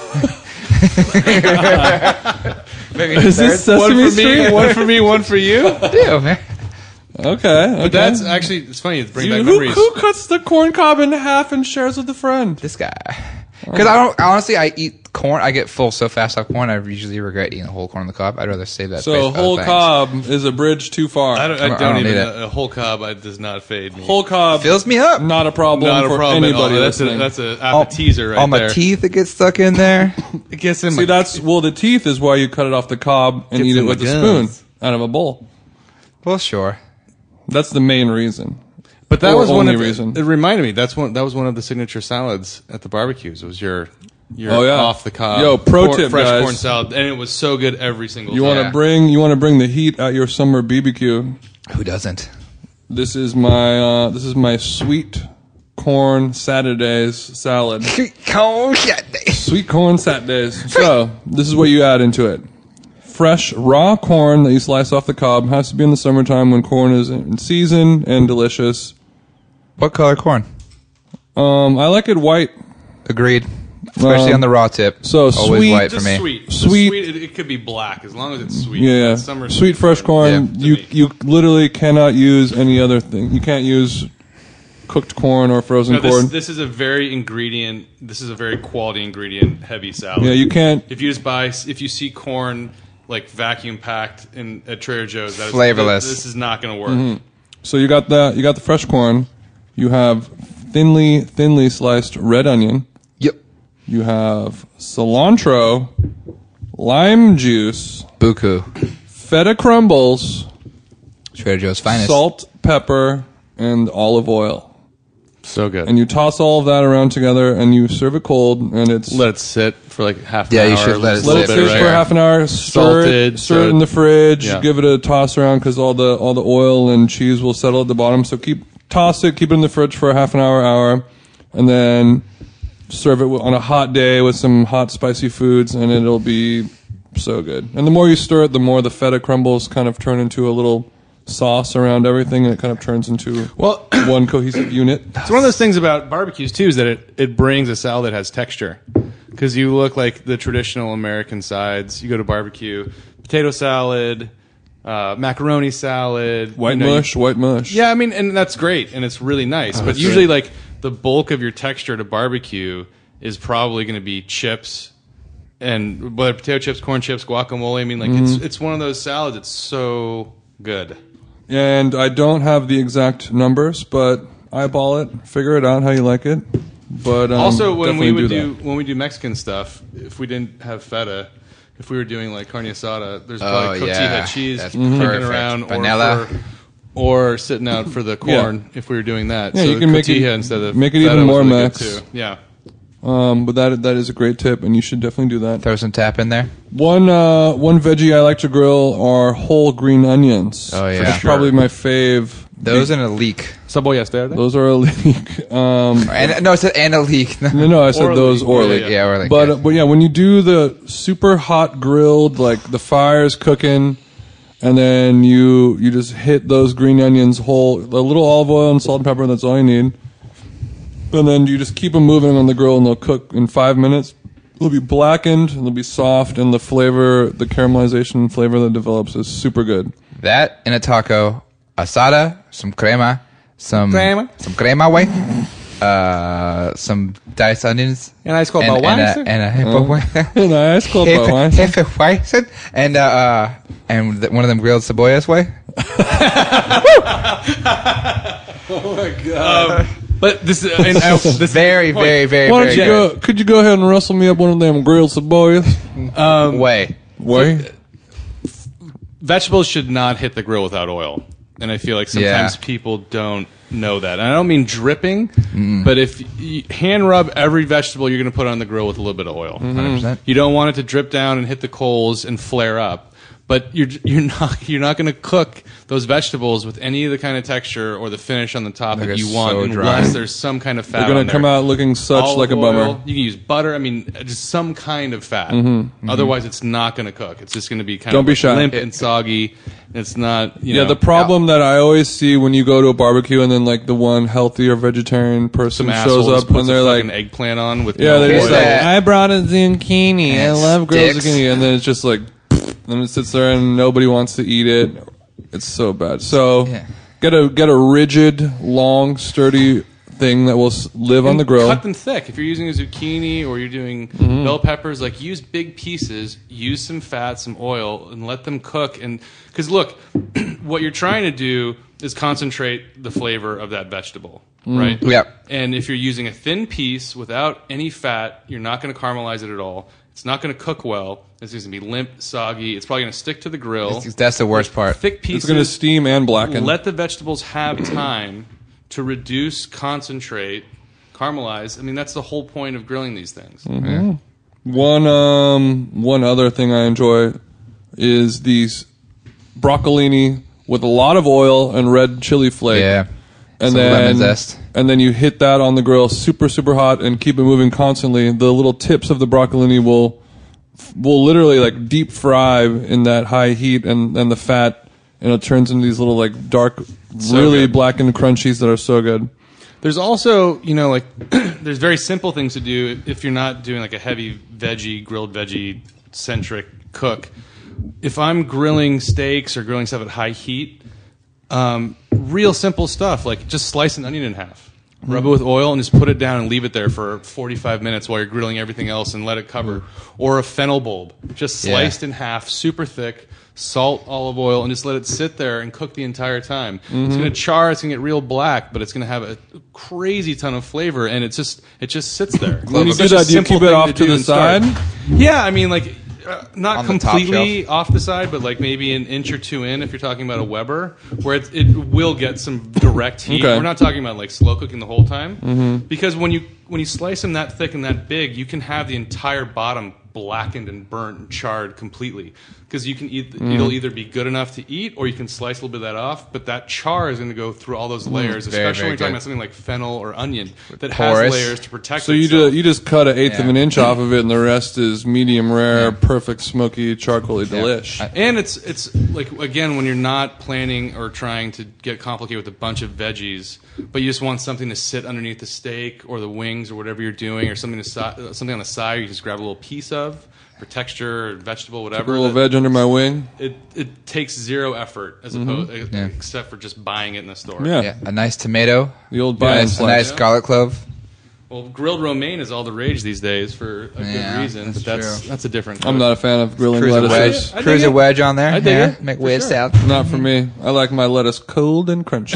Maybe Is this Sesame one for Street? me, one for me, one for you. do, man. Okay, okay. But that's actually it's funny. It's bring You- back who, memories. who cuts the corn cob in half and shares with a friend? This guy. Because I don't honestly, I eat corn. I get full so fast off corn. I usually regret eating the whole corn on the cob. I'd rather save that. space So for whole other things. cob is a bridge too far. I don't, I I don't, don't even need a, a whole cob. I, does not fade me. Whole cob fills me up. Not a problem not a for problem at all. anybody. That's a, listening. that's a All- appetizer right all my there. teeth that get stuck in there. It gets in See, my that's well, the teeth is why you cut it off the cob and Gets eat it in with a my spoon gums. out of a bowl. Well, sure. That's the main reason. But that Or was one only of the, reason. It reminded me. That's one. That was one of the signature salads at the barbecues. It was your your Oh, yeah. off the cob. Yo, pro corn- tip, fresh guys. corn salad, and it was so good every single You time. want to Yeah. bring you want to bring the heat at your summer B B Q. Who doesn't? This is my uh, this is my sweet corn Saturdays salad. Corn Saturday. Sweet corn Saturdays. So this is what you add into it. Fresh raw corn that you slice off the cob has to be in the summertime when corn is in season and delicious. What color corn? Um, I like it white. Agreed. Especially Um, on the raw tip. so always sweet- white for Just me. sweet. Just Sweet- sweet. It, it could be black as long as it's sweet. Yeah, That's summer sweet fresh corn. Yeah, to you me. you literally cannot use any other thing. You can't use cooked corn or frozen No, this, corn. this is a very ingredient. This is a very quality ingredient heavy salad. Yeah, you can't. If you just buy, if you see corn like vacuum packed in at Trader Joe's, that is, Flavorless. This is not going to work. Mm-hmm. So you got the you got the fresh corn. You have thinly thinly sliced red onion. Yep. You have cilantro, lime juice, Buku. feta crumbles, Trader Joe's finest. salt, pepper, and olive oil. So good. And you toss all of that around together, and you serve it cold, and it's let it sit for like half an Yeah, hour. you should let it let it sit sit right for there. half an hour. Stir Salted, it, stir it in so- the fridge. Yeah. Give it a toss around because all the all the oil and cheese will settle at the bottom. So keep toss it, keep it in the fridge for a half an hour, hour, and then serve it on a hot day with some hot spicy foods, and it'll be so good. And the more you stir it, the more the feta crumbles kind of turn into a little sauce around everything, and it kind of turns into Well, one cohesive unit. it's one of those things about barbecues too is that it, it brings a salad that has texture. Because you look like the traditional American sides. You go to barbecue, potato salad, uh, macaroni salad, White you know, you- mush, white mush. Yeah, I mean, and that's great, and it's really nice. but that's usually, great. like the bulk of your texture to barbecue is probably going to be chips, and whether potato chips, corn chips, guacamole. I mean, like it's it's one of those salads. It's so good. And I don't have the exact numbers, but eyeball it, figure it out how you like it. But um, Also, when we definitely would do, do, when we do Mexican stuff, if we didn't have feta, if we were doing like carne asada, there's Oh, probably cotija yeah. cheese That's kicking perfect. around, Vanilla. or for, or sitting out for the corn if we were doing that. Yeah, so you can make it- cotija instead of make it feta even was more really good, max. too. Yeah. that. Um, but that that is a great tip, and you should definitely do that. Throw some tap in there. One uh, one veggie I like to grill are whole green onions. Oh, yeah. That's For sure. probably my fave. Those and a leek. Cebollas verde. Those are a leek. Um, And, no, it said and a leek. no, no, I said Or those leek. or Yeah, leek. yeah. Yeah, or like But yeah. uh, but yeah, when you do the super hot grilled, like the fire's cooking, and then you you just hit those green onions whole, a little olive oil and salt and pepper. That's all you need. And then you just keep them moving on the grill, and they'll cook in five minutes. They'll be blackened, and they'll be soft, and the flavor, the caramelization flavor that develops is super good. That in a taco, asada, some crema, some Crema. some crema way, uh, some diced onions, And ice cold and, and Budweiser? a, and a hefeweizen. Nice, cool, boy. Hefeweizen, and uh, uh, and th- one of them grilled cebollas way. But this, uh, and I, this Very, very, very, Why don't very you good. go? Could you go ahead and rustle me up one of them grilled cebollas? um, way. Way. vegetables should not hit the grill without oil. And I feel like sometimes Yeah. people don't know that. And I don't mean dripping, but if you hand rub every vegetable you're going to put on the grill with a little bit of oil. one hundred percent. You don't want it to drip down and hit the coals and flare up. But you're you're not you're not going to cook those vegetables with any of the kind of texture or the finish on the top They're that you so want, dry. unless there's some kind of fat. They're gonna on come there. out looking such Olive like a bummer. oil, You can use butter. I mean, just some kind of fat. Mm-hmm. Otherwise, it's not going to cook. It's just going to be kind Don't of be like shy. limp and soggy. It's not. You Yeah, know, the problem that I always see when you go to a barbecue and then like the one healthy or vegetarian person some shows asshole just up puts and they're a like, fucking eggplant on with yeah, no they're Here's just oil. like, that. I brought a zucchini. I And it love grilled sticks. zucchini, and then it's just like, then it sits there and nobody wants to eat it. It's so bad. So Yeah. get a get a rigid, long, sturdy thing that will s- live on And the grill. Cut them thick. If you're using a zucchini or you're doing Mm-hmm. bell peppers, like use big pieces, use some fat, some oil, and let them cook. And because look, what you're trying to do is concentrate the flavor of that vegetable, Mm. right? Yep. And if you're using a thin piece without any fat, you're not going to caramelize it at all. It's not going to cook well. It's going to be limp, soggy. It's probably going to stick to the grill. It's- That's the worst part. Thick It's pieces. going to steam and blacken. Let the vegetables have time to reduce, concentrate, caramelize. I mean, that's the whole point of grilling these things. Mm. One um one other thing I enjoy is these broccolini with a lot of oil and red chili flake. Yeah. And Some then lemon zest. and then you hit that on the grill super super hot and keep it moving constantly. The little tips of the broccolini will will literally like deep fry in that high heat and and the fat, and it turns into these little like dark, So really good. blackened crunchies that are so good. There's also, you know, like there's very simple things to do if you're not doing like a heavy veggie, grilled veggie centric cook. If I'm grilling steaks or grilling stuff at high heat, um, real simple stuff like just slice an onion in half, rub it with oil, and just put it down and leave it there for forty-five minutes while you're grilling everything else and let it cover. Or a fennel bulb, just sliced Yeah. in half, super thick. Salt, olive oil, and just let it sit there and cook the entire time. It's going to char. It's going to get real black, but it's going to have a crazy ton of flavor, and it's just it just sits there. When you It's do such a that, do you simple keep it thing off to do the and start. side? Yeah, I mean, like uh, not On the top completely off the side, but like maybe an inch or two in. If you're talking about a Weber, where it, it will get some direct heat. Okay. We're not talking about like slow cooking the whole time, mm-hmm. because when you when you slice them that thick and that big, you can have the entire bottom blackened and burnt and charred completely, because you can eat, Mm. it'll either be good enough to eat or you can slice a little bit of that off, but that char is going to go through all those layers, Very, especially when very you're talking good. about something like fennel or onion that porous. has layers to protect So you itself. do, you just cut an eighth of Yeah. an inch off of it, and the rest is medium rare, Yeah. perfect, smoky, charcoaly delish. I- And it's it's like again when you're not planning or trying to get complicated with a bunch of veggies, but you just want something to sit underneath the steak or the wings or whatever you're doing, or something to si- uh, something on the side you just grab a little piece of for texture or vegetable, a whatever. little that- veg under my wing. It it takes zero effort as opposed uh, Yeah. except for just buying it in the store. Yeah. Yeah, a nice tomato. The old a buy and nice, a slice. nice Yeah. scarlet clove. Well, grilled romaine is all the rage these days for a Yeah, good reason, that's but that's true. that's a different. I'm not a fan of grilling Cruise a lettuces. wedge. I dig Cruise a it. wedge on there. I dig yeah, it, make for weird sure. sound. Not for me. I like my lettuce cold and crunchy.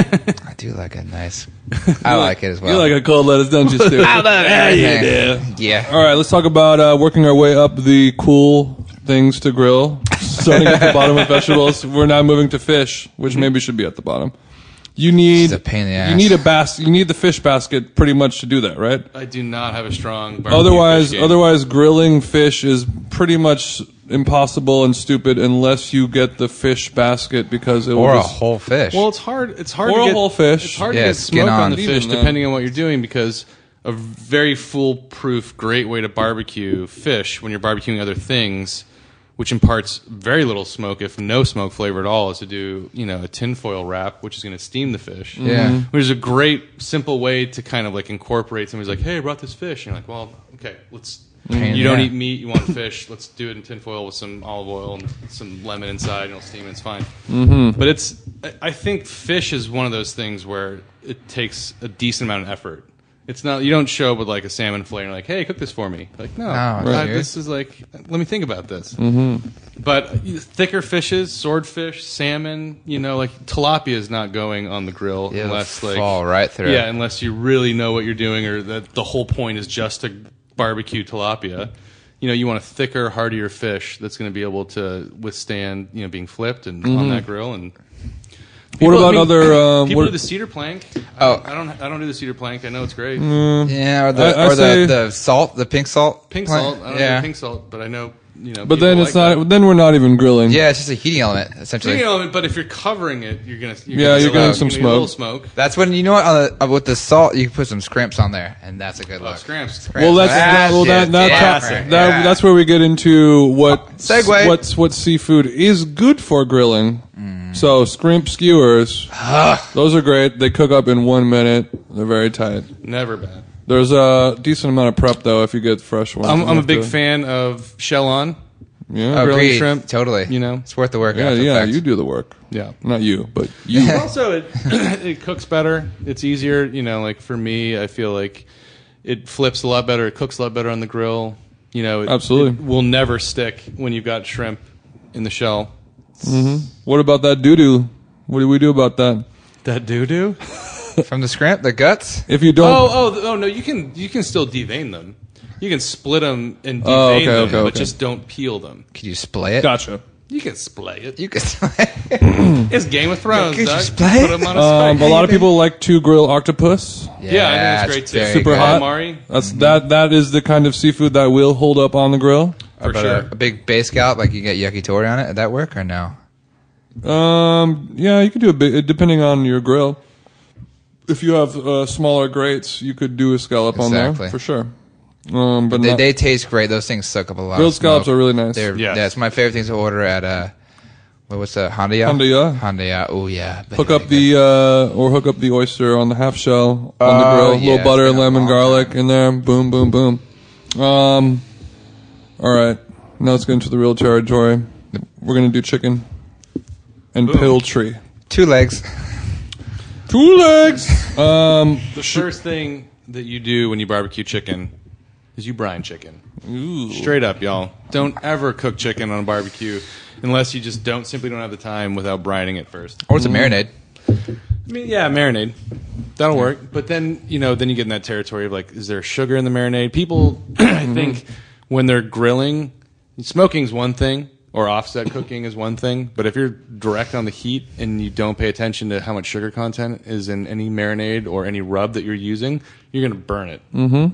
I do like it nice. I like it as well. You like a cold lettuce, don't you, Stu? yeah, you do. Yeah. All right, let's talk about uh, working our way up the cool things to grill. Starting at the bottom with vegetables, we're now moving to fish, which maybe should be at the bottom. You need It's a pain in the ass. you need a bas- you need the fish basket pretty much to do that, right? I do not have a strong. barbecue Otherwise, fish game. otherwise grilling fish is pretty much impossible and stupid unless you get the fish basket because it will Or a just, whole fish. Well, it's hard. It's hard Or to a get whole fish. It's hard Yeah, to get skin smoke on, on. the Even fish then. depending on what you're doing, because a very foolproof, great way to barbecue fish when you're barbecuing other things, which imparts very little smoke, if no smoke flavor at all, is to do you know a tinfoil wrap, which is going to steam the fish. Yeah. Mhm. Which is a great, simple way to kind of like incorporate. Somebody's like, "Hey, I brought this fish," and you're like, "Well, okay, let's." Pain, You don't yeah. eat meat, you want fish. Let's do it in tinfoil with some olive oil and some lemon inside, and it'll steam and it's fine. Mm-hmm. But it's, I- I think fish is one of those things where it takes a decent amount of effort. It's not, you don't show up with like a salmon fillet and you're like, hey, cook this for me. Like, no, No, I- right. this is like, let me think about this. Mm-hmm. But thicker fishes, swordfish, salmon, you know, like tilapia is not going on the grill It'll unless like, fall right through. yeah, unless you really know what you're doing, or that the whole point is just to barbecue tilapia. You know, you want a thicker, heartier fish that's going to be able to withstand, you know, being flipped and on that grill. And What about I mean, other? Um, people what, do the cedar plank. Oh. I don't. I don't do the cedar plank. I know it's great. Yeah, or the I- I or say- the, the salt, the pink salt. Pink plant. salt. I don't yeah. do pink salt, but I know you know. But people then like it's not. that. Then we're not even grilling. Yeah, it's just a heating element essentially. Heating element, but if you're covering it, you're gonna. You're Yeah, gonna you're get getting a- some you're gonna get a little smoke. smoke. That's when you know what on the, uh, with the salt you can put some scrimps on there, and that's a good look. scrimps. Well, that's That well, that, shit, that, yeah, that, right, that- yeah. that's where we get into what Segue. what's what seafood is good for grilling. Mm. So scrimp skewers, those are great. They cook up in one minute. They're very tight. Never bad. There's a decent amount of prep though if you get fresh ones. I'm, You I'm a have big to- fan of shell on. Yeah, Grilling Agreed. shrimp, Totally. you know? it's worth the work. yeah, after yeah. the fact. You do the work. Yeah. Not you, but you. Also, it it cooks better. It's easier. You know, like for me, I feel like it flips a lot better. It cooks a lot better on the grill. You know, it, Absolutely. it will never stick when you've got shrimp in the shell. What about that doo doo? What do we do about that? That doo doo. From the scrimp, the guts. If you don't, Oh, oh, th- oh no! You can you can still devein them. You can split them and devein Oh, okay, them, okay, but okay. just don't peel them. Could you splay it? gotcha. You can splay it. You could. It's Game of Thrones. Could you Doug. splay Put it? 'em on a Um, spike. a lot of people like to grill octopus. Yeah, I think that's great it's too. very Super good. hot. Calamari. That's that. That is the kind of seafood that will hold up on the grill. For sure. A, a big base scallop, like you get yakitori on it. Would that work or no? Um, yeah, you could do a bit depending on your grill. If you have uh, smaller grates, you could do a scallop on Exactly. there for sure. Um, but They, not, they taste great. Those things soak up a lot. grilled of smoke. scallops are really nice. They're, Yes. yeah, it's my favorite things to order at uh, what, what's that? Honda Ya? Honda Ya. Honda Ya. Oh yeah. Hook up the uh, or hook up the oyster on the half shell on the Oh, grill. A yeah, little butter, it's been a lemon, long garlic time. in there. Boom, boom, boom. Um, all right. Now let's get into the real territory. We're gonna do chicken and Boom. poultry. two legs. Two legs. Um, The first thing that you do when you barbecue chicken is you brine chicken. ooh. Straight up, y'all. Don't ever cook chicken on a barbecue unless you just don't simply don't have the time without brining it first. Or it's a marinade. I mean, yeah, marinade. That'll work. But then, you know, then you get in that territory of like, is there sugar in the marinade? People, I think, when they're grilling, smoking's one thing, or offset cooking is one thing. But if you're direct on the heat and you don't pay attention to how much sugar content is in any marinade or any rub that you're using, you're going to burn it.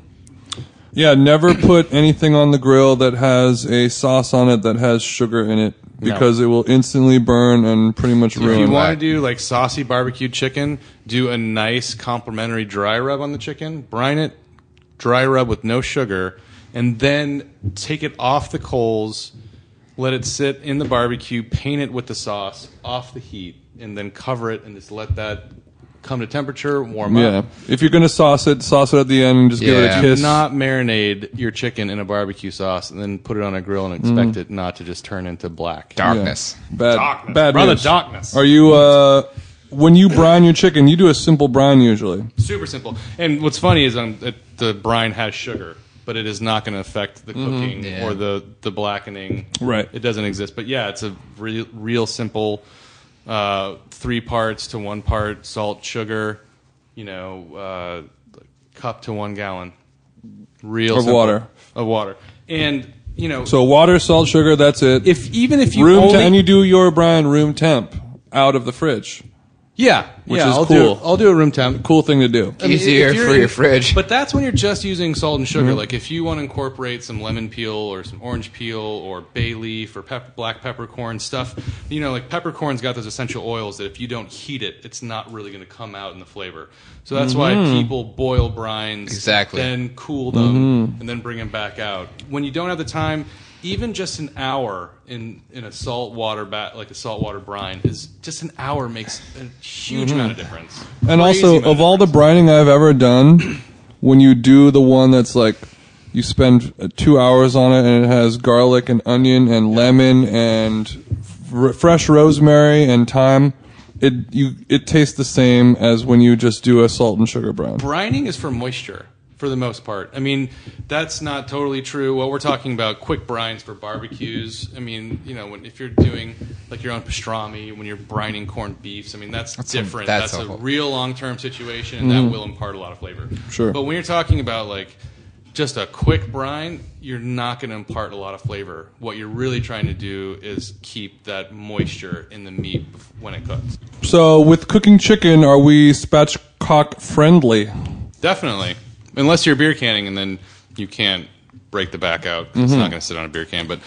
Yeah, never put anything on the grill that has a sauce on it that has sugar in it because it will instantly burn and pretty much If you ruin want it. to do like saucy barbecued chicken, do a nice complimentary dry rub on the chicken, brine it, dry rub with no sugar, and then take it off the coals, let it sit in the barbecue, paint it with the sauce off the heat, and then cover it and just let that come to temperature, warm Yeah, up. if you're gonna sauce it, sauce it at the end and just give it Yeah. a Do kiss. not marinate your chicken in a barbecue sauce and then put it on a grill and expect it not to just turn into black. Darkness. Bad, Darkness. bad Brother, news. darkness. Are you uh, when you brine your chicken, you do a simple brine usually. Super simple. And what's funny is um, that the brine has sugar, but it is not going to affect the cooking Yeah. or the, the blackening. Right. It doesn't exist. But yeah, it's a real, real simple uh, three parts to one part salt, sugar, you know, uh, cup to one gallon. Real Of simple. water. Of water. And, you know, So water, salt, sugar. That's it. if even if you room only... te- and you do your brine room temp out of the fridge. yeah. which yeah, is I'll cool. Do, I'll do a room temp. Cool thing to do. I mean, Easier if you're for in- your fridge. But that's when you're just using salt and sugar. Like if you want to incorporate some lemon peel or some orange peel or bay leaf or pep- black peppercorn stuff, you know, like peppercorn's got those essential oils that if you don't heat it, it's not really going to come out in the flavor. So that's why people boil brines, Exactly. then cool them, and then bring them back out. When you don't have the time, even just an hour in, in a salt water bat like a saltwater brine is just an hour makes a huge amount of difference. And Crazy also, amount of all the difference. brining I've ever done, when you do the one that's like, you spend uh, two hours on it and it has garlic and onion and lemon and r- fresh rosemary and thyme, it you it tastes the same as when you just do a salt and sugar brine. Brining is for moisture, for the most part. I mean, that's not totally true. What we're talking about, quick brines for barbecues. I mean, you know, when, if you're doing like your own pastrami, when you're brining corned beefs, I mean, that's, That's a- different. that's that's a a, whole- real long-term situation, and that will impart a lot of flavor. Sure. But when you're talking about like just a quick brine, you're not going to impart a lot of flavor. What you're really trying to do is keep that moisture in the meat when it cooks. So, with cooking chicken, are we spatchcock friendly? Definitely. Unless you're beer canning and then you can't break the back out. 'Cause It's not going to sit on a beer can. But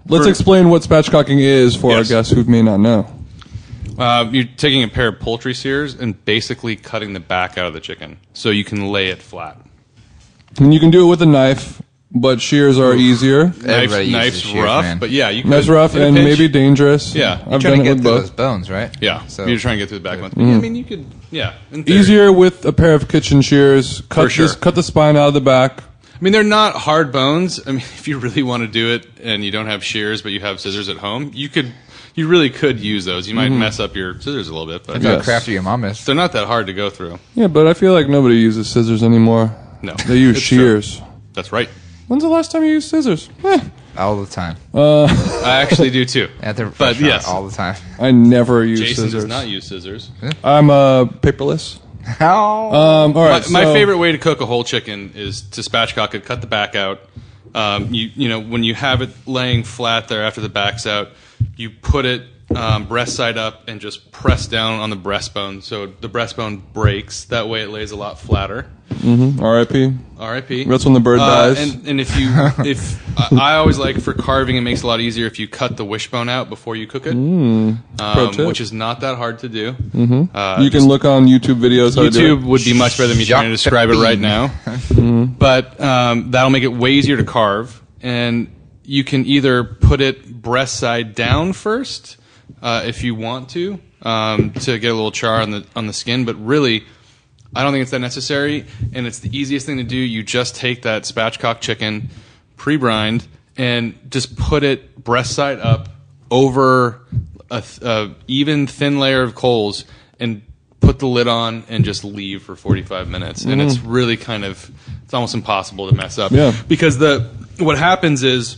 Let's For- explain what spatchcocking is for Yes. our guests who may not know. Uh, you're taking a pair of poultry shears and basically cutting the back out of the chicken so you can lay it flat. And you can do it with a knife, but shears are easier. Knife, Everybody uses knife's shears, rough, man. but yeah, you could. That's rough in a and pinch- maybe dangerous. Yeah. I've Trying done to it get with through both. those bones, right? Yeah, So you're trying to get through the back ones. But yeah, I mean, you could. Yeah, in theory. Easier with a pair of kitchen shears. Cut For sure. this, cut the spine out of the back. I mean, they're not hard bones. I mean, if you really want to do it and you don't have shears, but you have scissors at home, you could. You really could use those. You might mess up your scissors a little bit, but That's how Yes. crafty your mom is. they're not that hard to go through. Yeah, but I feel like nobody uses scissors anymore. No, They use It's true. shears. That's right. When's the last time you used scissors? Eh, All the time. I actually do too. At the But restaurant, yes. all the time. I never use Jason scissors. does not use scissors. I'm uh, paperless. How? Um, all My, right. my so- favorite way to cook a whole chicken is to spatchcock it, cut the back out. Um, you you know when you have it laying flat there after the back's out, you put it um, breast side up and just press down on the breastbone so the breastbone breaks. That way it lays a lot flatter. R I P R I P That's when the bird Uh, dies. And, and if you, if I, I always like for carving, it makes it a lot easier if you cut the wishbone out before you cook it, um, pro tip. which is not that hard to do. Mm-hmm. Uh, You can look on YouTube videos how to do YouTube it. would be much better than me trying to describe it right now, but um, that'll make it way easier to carve. And you can either put it breast side down first, uh, if you want to, um, to get a little char on the on the skin. But really, I don't think it's that necessary, and it's the easiest thing to do. You just take that spatchcock chicken, pre-brined, and just put it breast side up over a, th- a even thin layer of coals, and put the lid on, and just leave for forty-five minutes. And it's really kind of, it's almost impossible to mess up. Yeah. Because the what happens is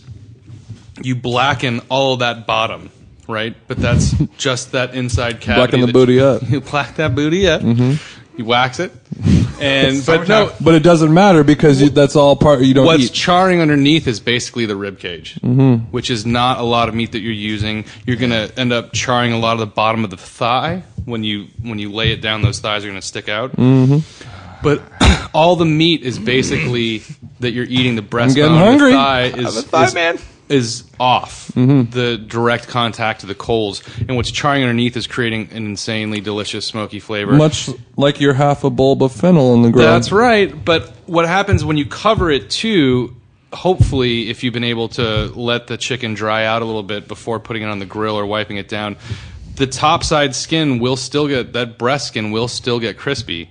you blacken all of that bottom, right? But that's just that inside cavity. Blacken the that- booty up. You black that booty up. You wax it, and but Summertime. no, But it doesn't matter because you, that's all part you don't what's eat. charring underneath is basically the rib cage, mm-hmm. which is not a lot of meat that you're using. You're going to end up charring a lot of the bottom of the thigh when you when you lay it down. Those thighs are going to stick out. Mm-hmm. But all the meat is basically that you're eating. The breastbone, getting and hungry. the thigh is, a thigh is, man. is off. Mm-hmm. The direct contact to the coals, and what's charring underneath is creating an insanely delicious smoky flavor. Much like you're half a bulb of fennel in the grill. That's right. But what happens when you cover it too, hopefully, if you've been able to let the chicken dry out a little bit before putting it on the grill or wiping it down, the top side skin will still get, that breast skin will still get crispy.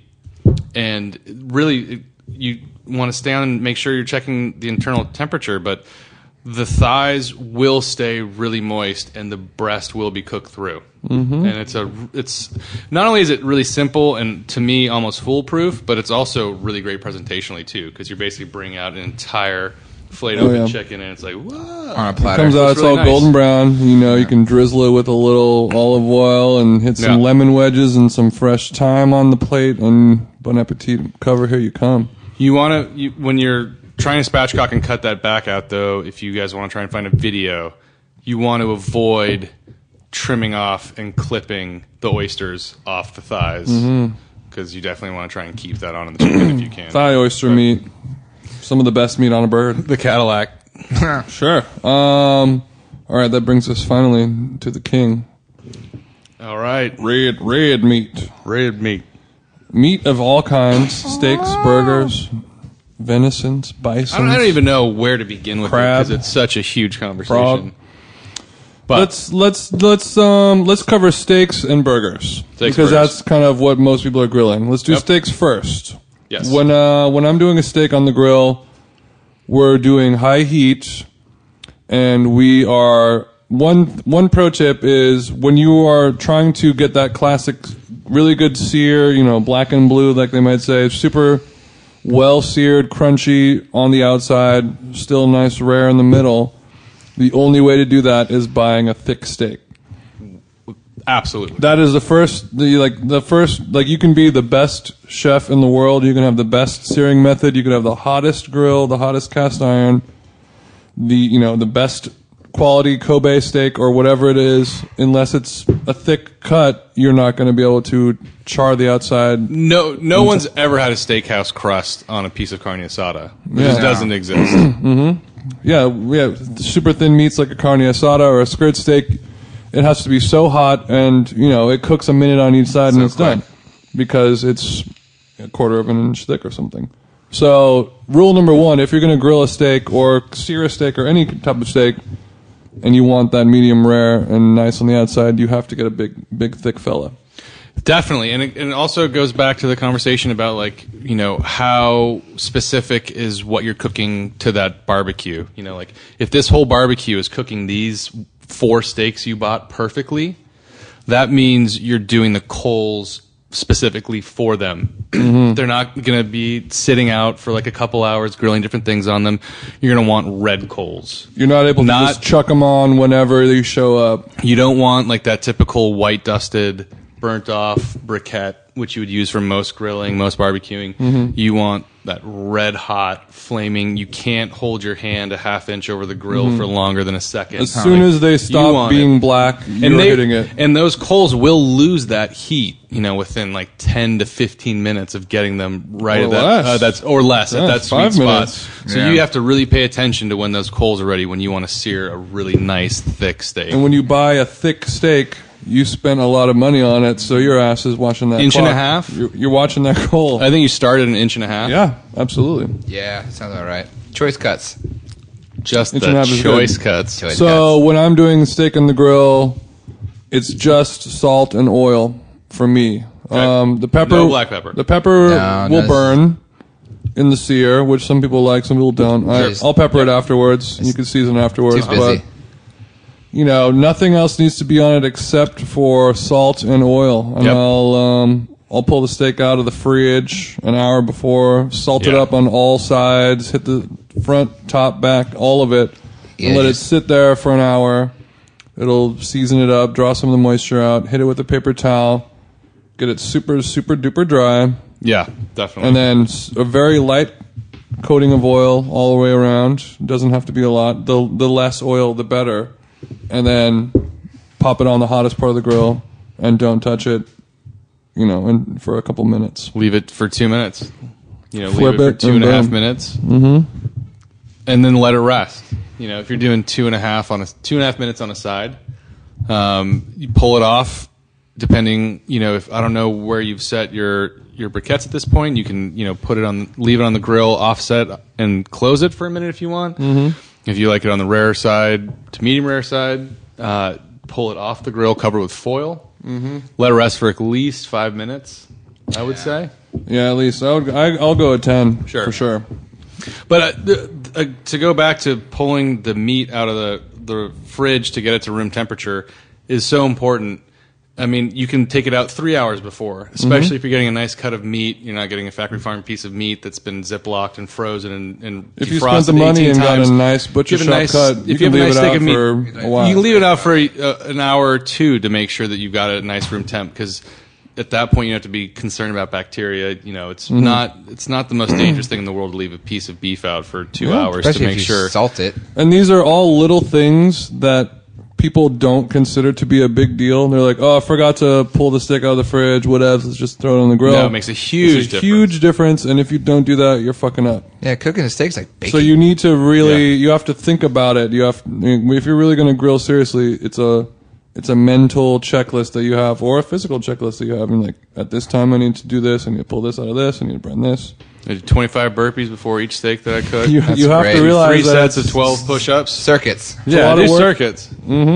And really, you want to stay on and make sure you're checking the internal temperature, but the thighs will stay really moist and the breast will be cooked through. Mm-hmm. And it's a it's not only is it really simple and to me almost foolproof, but it's also really great presentationally too, because you're basically bringing out an entire flayed Oh, open yeah. chicken and it's like whoa. On a platter. Comes out, It's it's really all nice. golden brown. You know, you can drizzle it with a little olive oil and hit some Yeah. lemon wedges and some fresh thyme on the plate. And bon appetit. Cover, here you come. You want to you, when you're trying to spatchcock and cut that back out, though. If you guys want to try and find a video, you want to avoid trimming off and clipping the oysters off the thighs because you definitely want to try and keep that on in the chicken if you can. Thigh oyster meat. Some of the best meat on a bird. The Cadillac. Sure. Um, all right, that brings us finally to the king. All right, Red, red meat. red meat. Meat of all kinds. Steaks, burgers, venisons, bisons. I don't, I don't even know where to begin with Crab. it because it's such a huge conversation. Frog. But Let's let's let's um let's cover steaks and burgers Steaks, because burgers. that's kind of what most people are grilling. Let's do Yep. steaks first. Yes. When uh when I'm doing a steak on the grill, we're doing high heat, and we are one one pro tip is when you are trying to get that classic, really good sear, you know, black and blue, like they might say, super well seared, crunchy on the outside, still nice rare in the middle. The only way to do that is buying a thick steak. absolutely. That is the first, the like the first, like you can be the best chef in the world. You can have the best searing method. You can have the hottest grill, the hottest cast iron, the you know the best quality Kobe steak or whatever it is. Unless it's a thick cut, you're not going to be able to char the outside. No, no one's ever had a steakhouse crust on a piece of carne asada. It Yeah. just doesn't exist. yeah, yeah, super thin meats like a carne asada or a skirt steak. It has to be so hot, and you know it cooks a minute on each side, So and it's quick. done because it's a quarter of an inch thick or something. So, rule number one: if you're going to grill a steak or sear a steak or any type of steak, and you want that medium rare and nice on the outside, you have to get a big, big, thick fella. Definitely, and it, and it also goes back to the conversation about like you know how specific is what you're cooking to that barbecue. You know, like if this whole barbecue is cooking these four steaks you bought perfectly, that means you're doing the coals specifically for them. Mm-hmm. They're not going to be sitting out for like a couple hours grilling different things on them. You're going to want red coals. You're not able to Not- just chuck them on whenever you show up. You don't want like that typical white dusted, burnt off briquette, which you would use for most grilling, most barbecuing. Mm-hmm. You want that red hot, flaming. You can't hold your hand a half inch over the grill for longer than a second. Mm-hmm. As soon Like, as they you stop want being it. black, you're and they, hitting it. And those coals will lose that heat, you know, within like ten to fifteen minutes of getting them right Or at that. less. Uh, that's or less Yeah, at that sweet five spot. minutes. So Yeah. you have to really pay attention to when those coals are ready when you want to sear a really nice thick steak. And when you buy a thick steak, you spent a lot of money on it, so your ass is watching that Inch and clock. a half? You're, you're watching that coal. I think you started an inch and a half. Yeah, absolutely. Yeah, sounds about right. Choice cuts. Just Inch and a the half is choice good. cuts. Choice So cuts. when I'm doing the steak on the grill, it's just salt and oil for me. Um, the pepper, No black pepper. The pepper No, will no. burn in the sear, which some people like, some people don't. I, Just- I'll pepper it afterwards. You can season afterwards, Too busy. but you know, nothing else needs to be on it except for salt and oil. And Yep. I'll um, I'll pull the steak out of the fridge an hour before, salt it Yeah. up on all sides, hit the front, top, back, all of it, Yeah, and let just- it sit there for an hour. It'll season it up, draw some of the moisture out, hit it with a paper towel, get it super, super duper dry, Yeah, definitely. and then s- a very light coating of oil all the way around. Doesn't have to be a lot. The the less oil, the better. And then pop it on the hottest part of the grill, and don't touch it. You know, and for a couple minutes. leave it for two minutes. You know, Flip leave it for it two and and a half boom. minutes, mm-hmm. and then let it rest. You know, if you're doing two and a half on a two and a half minutes on a side, um, you pull it off. Depending, you know, if I don't know where you've set your your briquettes at this point, you can you know put it on, leave it on the grill, offset, and close it for a minute if you want. Mm-hmm. If you like it on the rare side to medium rare side, uh, pull it off the grill, cover it with foil, mm-hmm. let it rest for at least five minutes. I would say. Yeah, at least I would. I, I'll go at ten Sure. for sure. But uh, the, uh, to go back to pulling the meat out of the, the fridge to get it to room temperature is so important. I mean, you can take it out three hours before, especially if you're getting a nice cut of meat. You're not getting a factory farm piece of meat that's been ziplocked and frozen and, and If you defrosted spent the money eighteen and got times. a nice butcher If you have a shop nice- cut, if you you can have a leave nice it steak out of meat, for a while. You can leave it out for a, uh, an hour or two to make sure that you've got a nice room temp, because at that point you have to be concerned about bacteria. You know, it's Mm-hmm. not it's not the most dangerous thing in the world to leave a piece of beef out for two Yeah, hours to Especially make if you sure. salt it. And these are all little things that people don't consider to be a big deal. They're like, oh, I forgot to pull the steak out of the fridge. Whatever, let's just throw it on the grill. No, it makes a huge It's a difference. huge difference. And if you don't do that, you're fucking up. Yeah, cooking a steak's like baking. So you need to really, Yeah. you have to think about it. You have, if you're really going to grill seriously, it's a, it's a mental checklist that you have, or a physical checklist that you have. And like, at this time, I need to do this. I need to pull this out of this. I need to brand this. I did twenty-five burpees before each steak that I cooked. You, That's you have great. to realize Three that sets of it's- twelve push-ups. circuits. a Yeah, lot of there's work. circuits.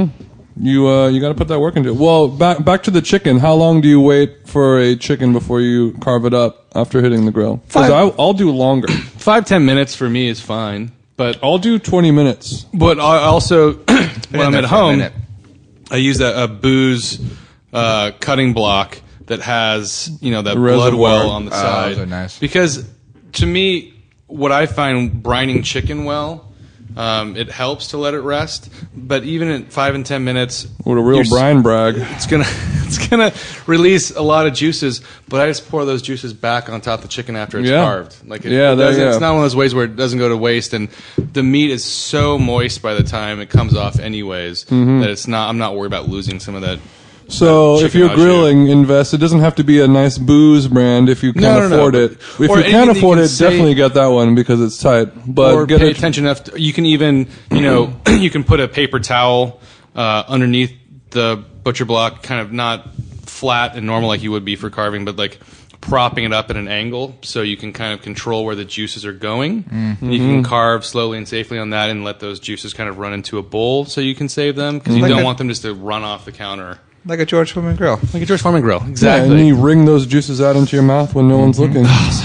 You uh, you got to put that work into it. Well, back back to the chicken. How long do you wait for a chicken before you carve it up after hitting the grill? Because Five- I'll, I'll do longer. Five ten minutes for me is fine, but I'll do twenty minutes. but I also when in I'm there at for a home, minute. I use a, a booze uh, cutting block that has you know that The blood reservoir. well on the Oh, side. those are nice. Because to me, what I find brining chicken well. Um, it helps to let it rest, but even at five and ten minutes, What a real you're s- brine brag. it's gonna it's gonna release a lot of juices, but I just pour those juices back on top of the chicken after it's Yeah. carved. Like it, Yeah, it that- doesn't- yeah. it's not one of those ways where it doesn't go to waste, and the meat is so moist by the time it comes off, anyways, Mm-hmm. that it's not. I'm not worried about losing some of that So uh, if you're chicken au jus. grilling, invest. It doesn't have to be a nice booze brand if you can't No, no, no, afford but- it. If or you anything can't that you afford can it, say- definitely get that one because it's tight. But or get pay it. attention enough. To, you can even, you know, you can put a paper towel uh, underneath the butcher block, kind of not flat and normal like you would be for carving, but like propping it up at an angle so you can kind of control where the juices are going. Mm-hmm. You can carve slowly and safely on that and let those juices kind of run into a bowl so you can save them because you Like don't a- want them just to run off the counter. Like a George Foreman grill. Like a George Foreman grill. Yeah, Exactly. and then you wring those juices out into your mouth when no one's looking.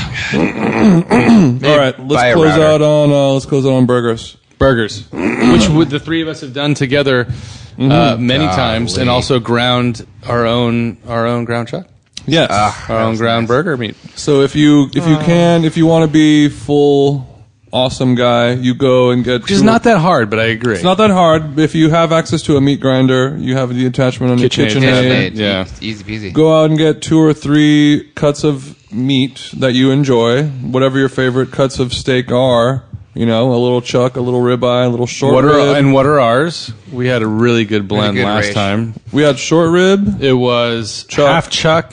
All right, Buy let's a close router. out on uh, let's close out on burgers. Burgers, which would, the three of us have done together uh, many times, and Golly. also ground our own our own ground chuck, Yes. our own ground burger meat. So if you if you can if you want to be full awesome guy, you go and get. Which is two- not that hard, but I agree. It's not that hard. If you have access to a meat grinder, you have the attachment on KitchenAid. your KitchenAid. KitchenAid. Yeah. Easy peasy. Go out and get two or three cuts of meat that you enjoy, whatever your favorite cuts of steak are. You know, a little chuck, a little ribeye, a little short what rib. are and what are ours? We had a really good blend good last ratio. time. we had short rib. It was Chuck. half chuck,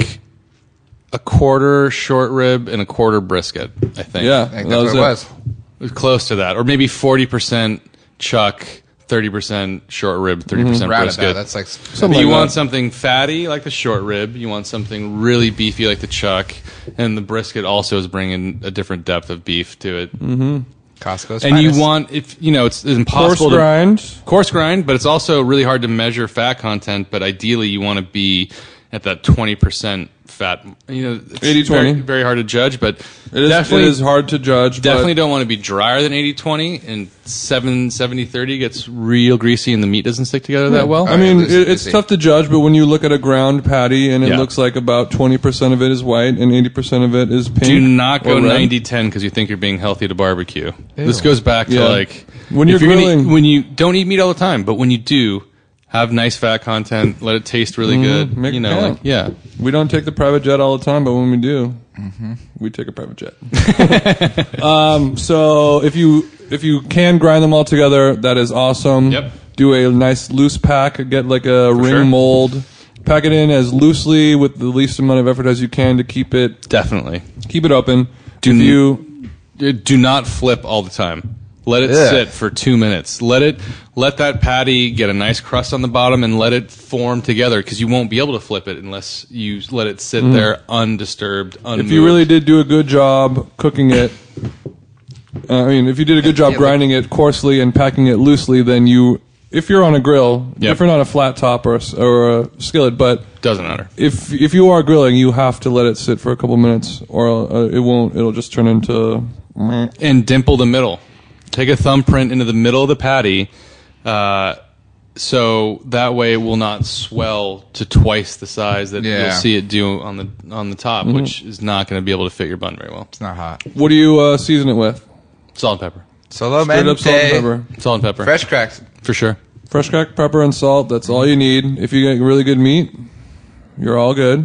a quarter short rib, and a quarter brisket. I think. Yeah, I think that's what it was. It was close to that, or maybe forty percent chuck, thirty percent short rib, thirty percent Round brisket. about. That's like Something you like want that. something fatty like the short rib. You want something really beefy like the chuck, and the brisket also is bringing a different depth of beef to it. Costco's And finest. you want, if you know, it's Coarse impossible to grind. coarse grind, but it's also really hard to measure fat content. But ideally, you want to be at that twenty percent fat. You know, it's eighty twenty. Very, very hard to judge, but It is, definitely it is hard to judge. Definitely but don't want to be drier than eighty twenty, and seven seventy thirty gets real greasy and the meat doesn't stick together that well. I mean, Alright, it, it's Lucy. tough to judge, but when you look at a ground patty and it Yeah. looks like about twenty percent of it is white and eighty percent of it is pink. Do not go or red. ninety ten because you think you're being healthy to barbecue. This goes back to Yeah. like When if you're gonna grilling- eat- when you don't eat meat all the time, but when you do, have nice fat content, let it taste really good. Mm-hmm. make You it know, count. like yeah. We don't take the private jet all the time, but when we do, Mm-hmm. we take a private jet. um, so if you if you can grind them all together, that is awesome. Yep. Do a nice loose pack. Get like a ring sure. mold. Pack it in as loosely with the least amount of effort as you can to keep it Definitely. keep it open. Do if n- you Do not flip all the time. Let it Yeah. sit for two minutes. Let it let that patty get a nice crust on the bottom and let it form together because you won't be able to flip it unless you let it sit there undisturbed, unmoved. Mm. if you really did do a good job cooking it, uh, I mean, if you did a good job Yeah, grinding it coarsely and packing it loosely, then you, if you're on a grill, Yep. if you're not a flat top or a, s- or a skillet, but doesn't matter. if if you are grilling, you have to let it sit for a couple minutes, or uh, it won't. It'll just turn into. And dimple the middle. Take a thumbprint into the middle of the patty, uh, so that way it will not swell to twice the size that Yeah. you'll see it do on the on the top, Mm-hmm. which is not going to be able to fit your bun very well. It's not hot. What do you uh, season it with? Salt and pepper. Solo Straight up salt and mente. pepper. Salt and pepper. Fresh cracks. For sure. Fresh cracked pepper and salt. That's all you need. If you get really good meat, you're all good.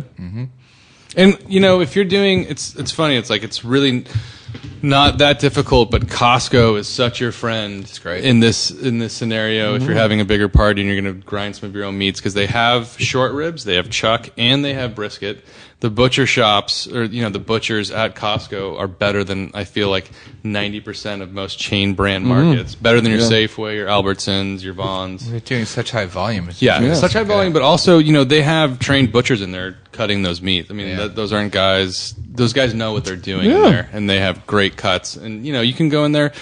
And you know, if you're doing, it's it's funny. It's like it's really not that difficult, but Costco is such your friend. It's great. in this in this scenario. If you're having a bigger party and you're going to grind some of your own meats, because they have short ribs, they have chuck, and they have brisket. The butcher shops, or you know, the butchers at Costco are better than I feel like ninety percent of most chain brand markets. Better than your Yeah. Safeway, your Albertsons, your Vons. We're doing such high volume. It's Yeah, Yeah. such high volume, but also, you know, they have trained butchers in there cutting those meat. I mean, Yeah. that, those aren't guys, those guys know what they're doing Yeah. in there, and they have great cuts. And, you know, you can go in there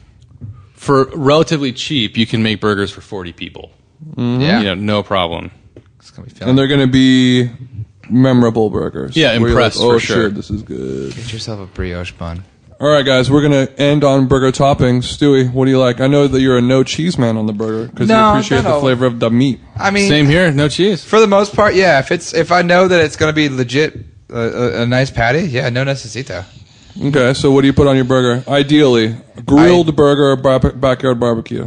for relatively cheap, you can make burgers for forty people. Yeah. You know, no problem. It's gonna be And filling. they're going to be memorable burgers. Yeah, Where you're impressed like, oh, for sure. shit, this is good. Get yourself a brioche bun. All right, guys, we're going to end on burger toppings. Stewie, what do you like? I know that you're a no cheese man on the burger because you No, appreciate no, no. the flavor of the meat. I mean, Same here, no cheese. for the most part, yeah. If it's if I know that it's gonna be legit uh, a, a nice patty, yeah, no necesito. Okay, so what do you put on your burger? Ideally, grilled I- burger, bar- backyard barbecue.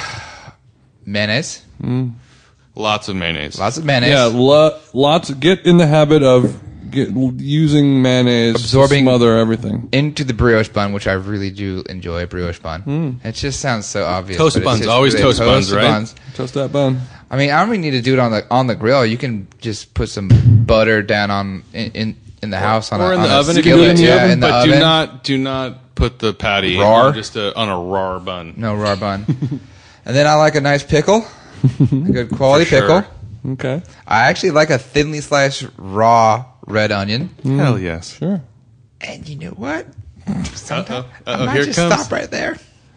Mayonnaise, Lots of mayonnaise. lots of mayonnaise. Yeah, lo- lots. Get in the habit of get, using mayonnaise Absorbing- to smother everything. Into the brioche bun, which I really do enjoy a brioche bun. Mm. It just sounds so obvious. Toasted but it's buns, just always really- toasted buns, right? buns. Toast that bun. I mean, I don't even need to do it on the on the grill. You can just put some butter down on in in, in the house on or a, in on the a oven. You can do it in skillet, the yeah, oven, in the but oven. do not do not put the patty Raw? on just a, on a raw bun. No raw bun. And then I like a nice pickle, a good quality For sure. pickle. Okay. I actually like a thinly sliced raw red onion. Hell yes. Sure. And you know what? Sometimes Uh-oh. I Uh-oh, might here it just comes. stop right there.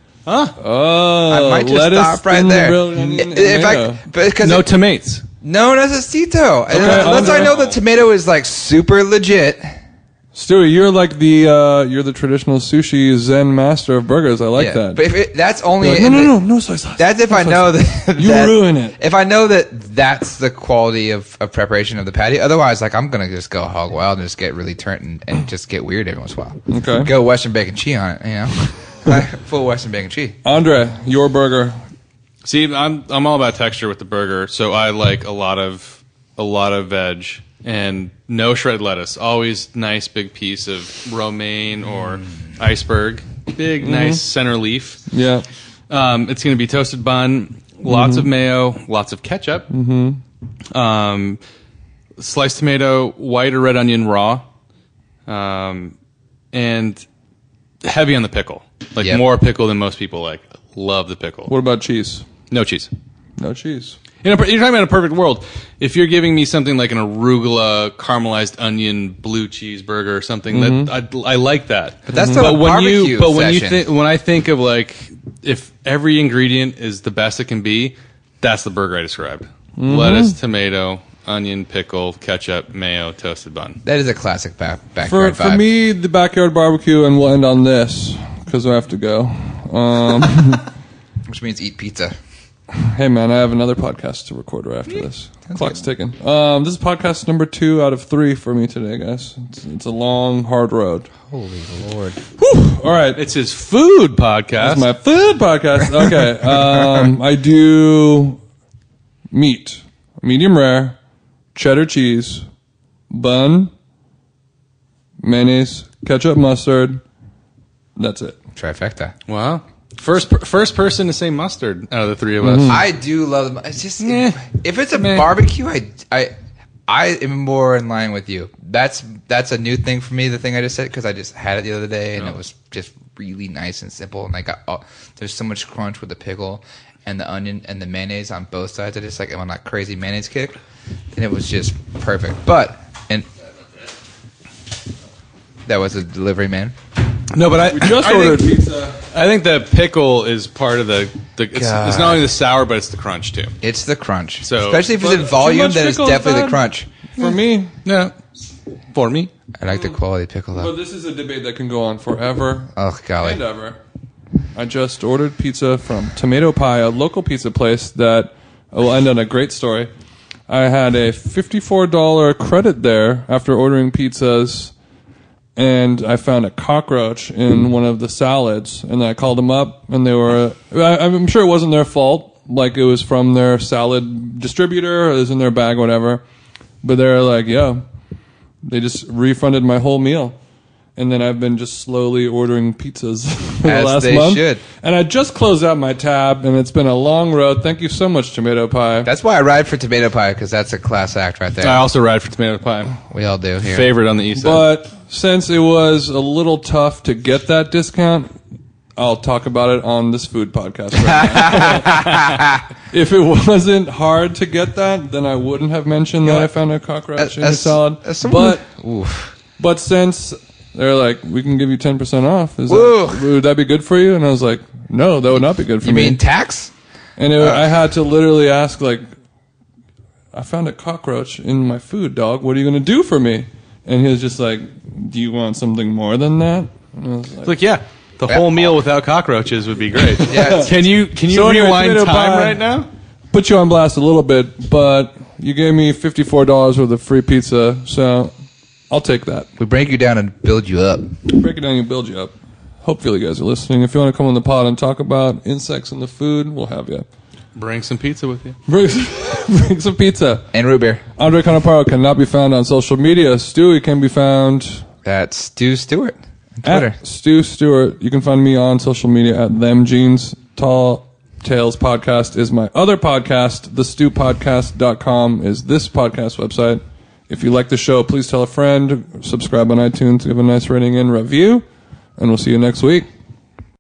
Oh, I might just lettuce, stop right thin there. grilled onion, and If tomato. I, because No it- tomatoes. no necesito. And Okay, unless I Andre. know the tomato is like super legit. Stewie, you're like the uh, you're the traditional sushi zen master of burgers. I like Yeah, that. But if it, that's only You're like, no, in no, the- no, no soy sauce. That's if No I soy know sauce. that You that- ruin it. If I know that that's the quality of, of preparation of the patty. Otherwise, like I'm gonna just go hog wild and just get really turnt and, and just get weird every once in a while. Okay. Go Western bacon cheese on it, you know, Like, full Western bacon cheese. Andre, your burger. See, I'm I'm all about texture with the burger, so I like a lot of a lot of veg and no shredded lettuce. Always nice big piece of romaine or iceberg. Big nice center leaf. Yeah. Um, it's going to be toasted bun, lots of mayo, lots of ketchup, um, sliced tomato, white or red onion raw, um, and heavy on the pickle. Like Yep. more pickle than most people like. Love the pickle. What about cheese? No cheese. No cheese. In a, per- you're talking about a perfect world. If you're giving me something like an arugula, caramelized onion, blue cheeseburger or something, that I, I like that. But that's the when you barbecue but when you session. think when I think of like if every ingredient is the best it can be, that's the burger I described. Lettuce, tomato, onion, pickle, ketchup, mayo, toasted bun. That is a classic back, For backyard for vibe. me, the backyard barbecue, and we'll end on this because I have to go. Um, which means eat pizza. hey man, I have another podcast to record right after this. Clock's ticking. Um, this is podcast number two out of three for me today, guys. It's, it's a long, hard road. Holy Lord! All right, It's his food podcast. It's my food podcast. Okay. Um, I do meat, medium rare, cheddar cheese, bun, mayonnaise, ketchup, mustard. That's it. Trifecta. wow. First per- first person to say mustard out of the three of us. I do love them. It's just Meh. if it's a Meh. barbecue, I I I am more in line with you. That's that's a new thing for me. The thing I just said because I just had it the other day and it was just really nice and simple. And I got all, there's so much crunch with the pickle and the onion and the mayonnaise on both sides. I just like I'm on that crazy mayonnaise kick, and it was just perfect. But and that was a delivery man. No, but I, Just I ordered think, pizza. I think the pickle is part of the. the it's, God. it's not only the sour, but it's the crunch too. It's the crunch. So- especially if it's But in too volume, much then it's pickle is definitely the bad. crunch. For me. Yeah, for me. I like the quality pickle But though. this is a debate that can go on forever Oh golly. and ever. I just ordered pizza from Tomato Pie, a local pizza place that will end on a great story. I had a fifty-four dollars credit there after ordering pizzas, and I found a cockroach in one of the salads, and I called them up, and they were, I, I'm sure it wasn't their fault, like it was from their salad distributor, or it was in their bag, whatever, but they're like, yo, they just refunded my whole meal. And then I've been just slowly ordering pizzas for the As last they month. should. And I just closed out my tab, and it's been a long road. Thank you so much, Tomato Pie. That's why I ride for tomato pie because that's a class act right there. I also ride for tomato pie. We all do here. Favorite on the east side. But since it was a little tough to get that discount, I'll talk about it on this food podcast right now. If it wasn't hard to get that, then I wouldn't have mentioned that I found a cockroach in the salad. as someone- But Oof. but since they're like, we can give you ten percent off, is Whoa. that, would that be good for you? And I was like, no, that would not be good for You me. mean tax? And it, I had to literally ask, like, I found a cockroach in my food, dog. What are you going to do for me? And he was just like, do you want something more than that? And I was like, It's like, yeah, the whole meal without cockroaches would be great. Yeah. Can you can you So anyway, rewind tomato time pie. right now? put you on blast a little bit, but you gave me fifty-four dollars worth of free pizza, so I'll take that. We break you down and build you up. Break it down and build you up. Hopefully you guys are listening. If you want to come on the pod and talk about insects in the food, we'll have you. Bring some pizza with you. Bring, bring some pizza. And root beer. Andre Conaparo cannot be found on social media. Stewie can be found That's Stu Stewart on Twitter. at Stu Stewart. You can find me on social media at Them Jeans. Tall Tales Podcast is my other podcast. The stew podcast dot com is this podcast website. If you like the show, please tell a friend. Subscribe on iTunes. Give a nice rating and review. And we'll see you next week.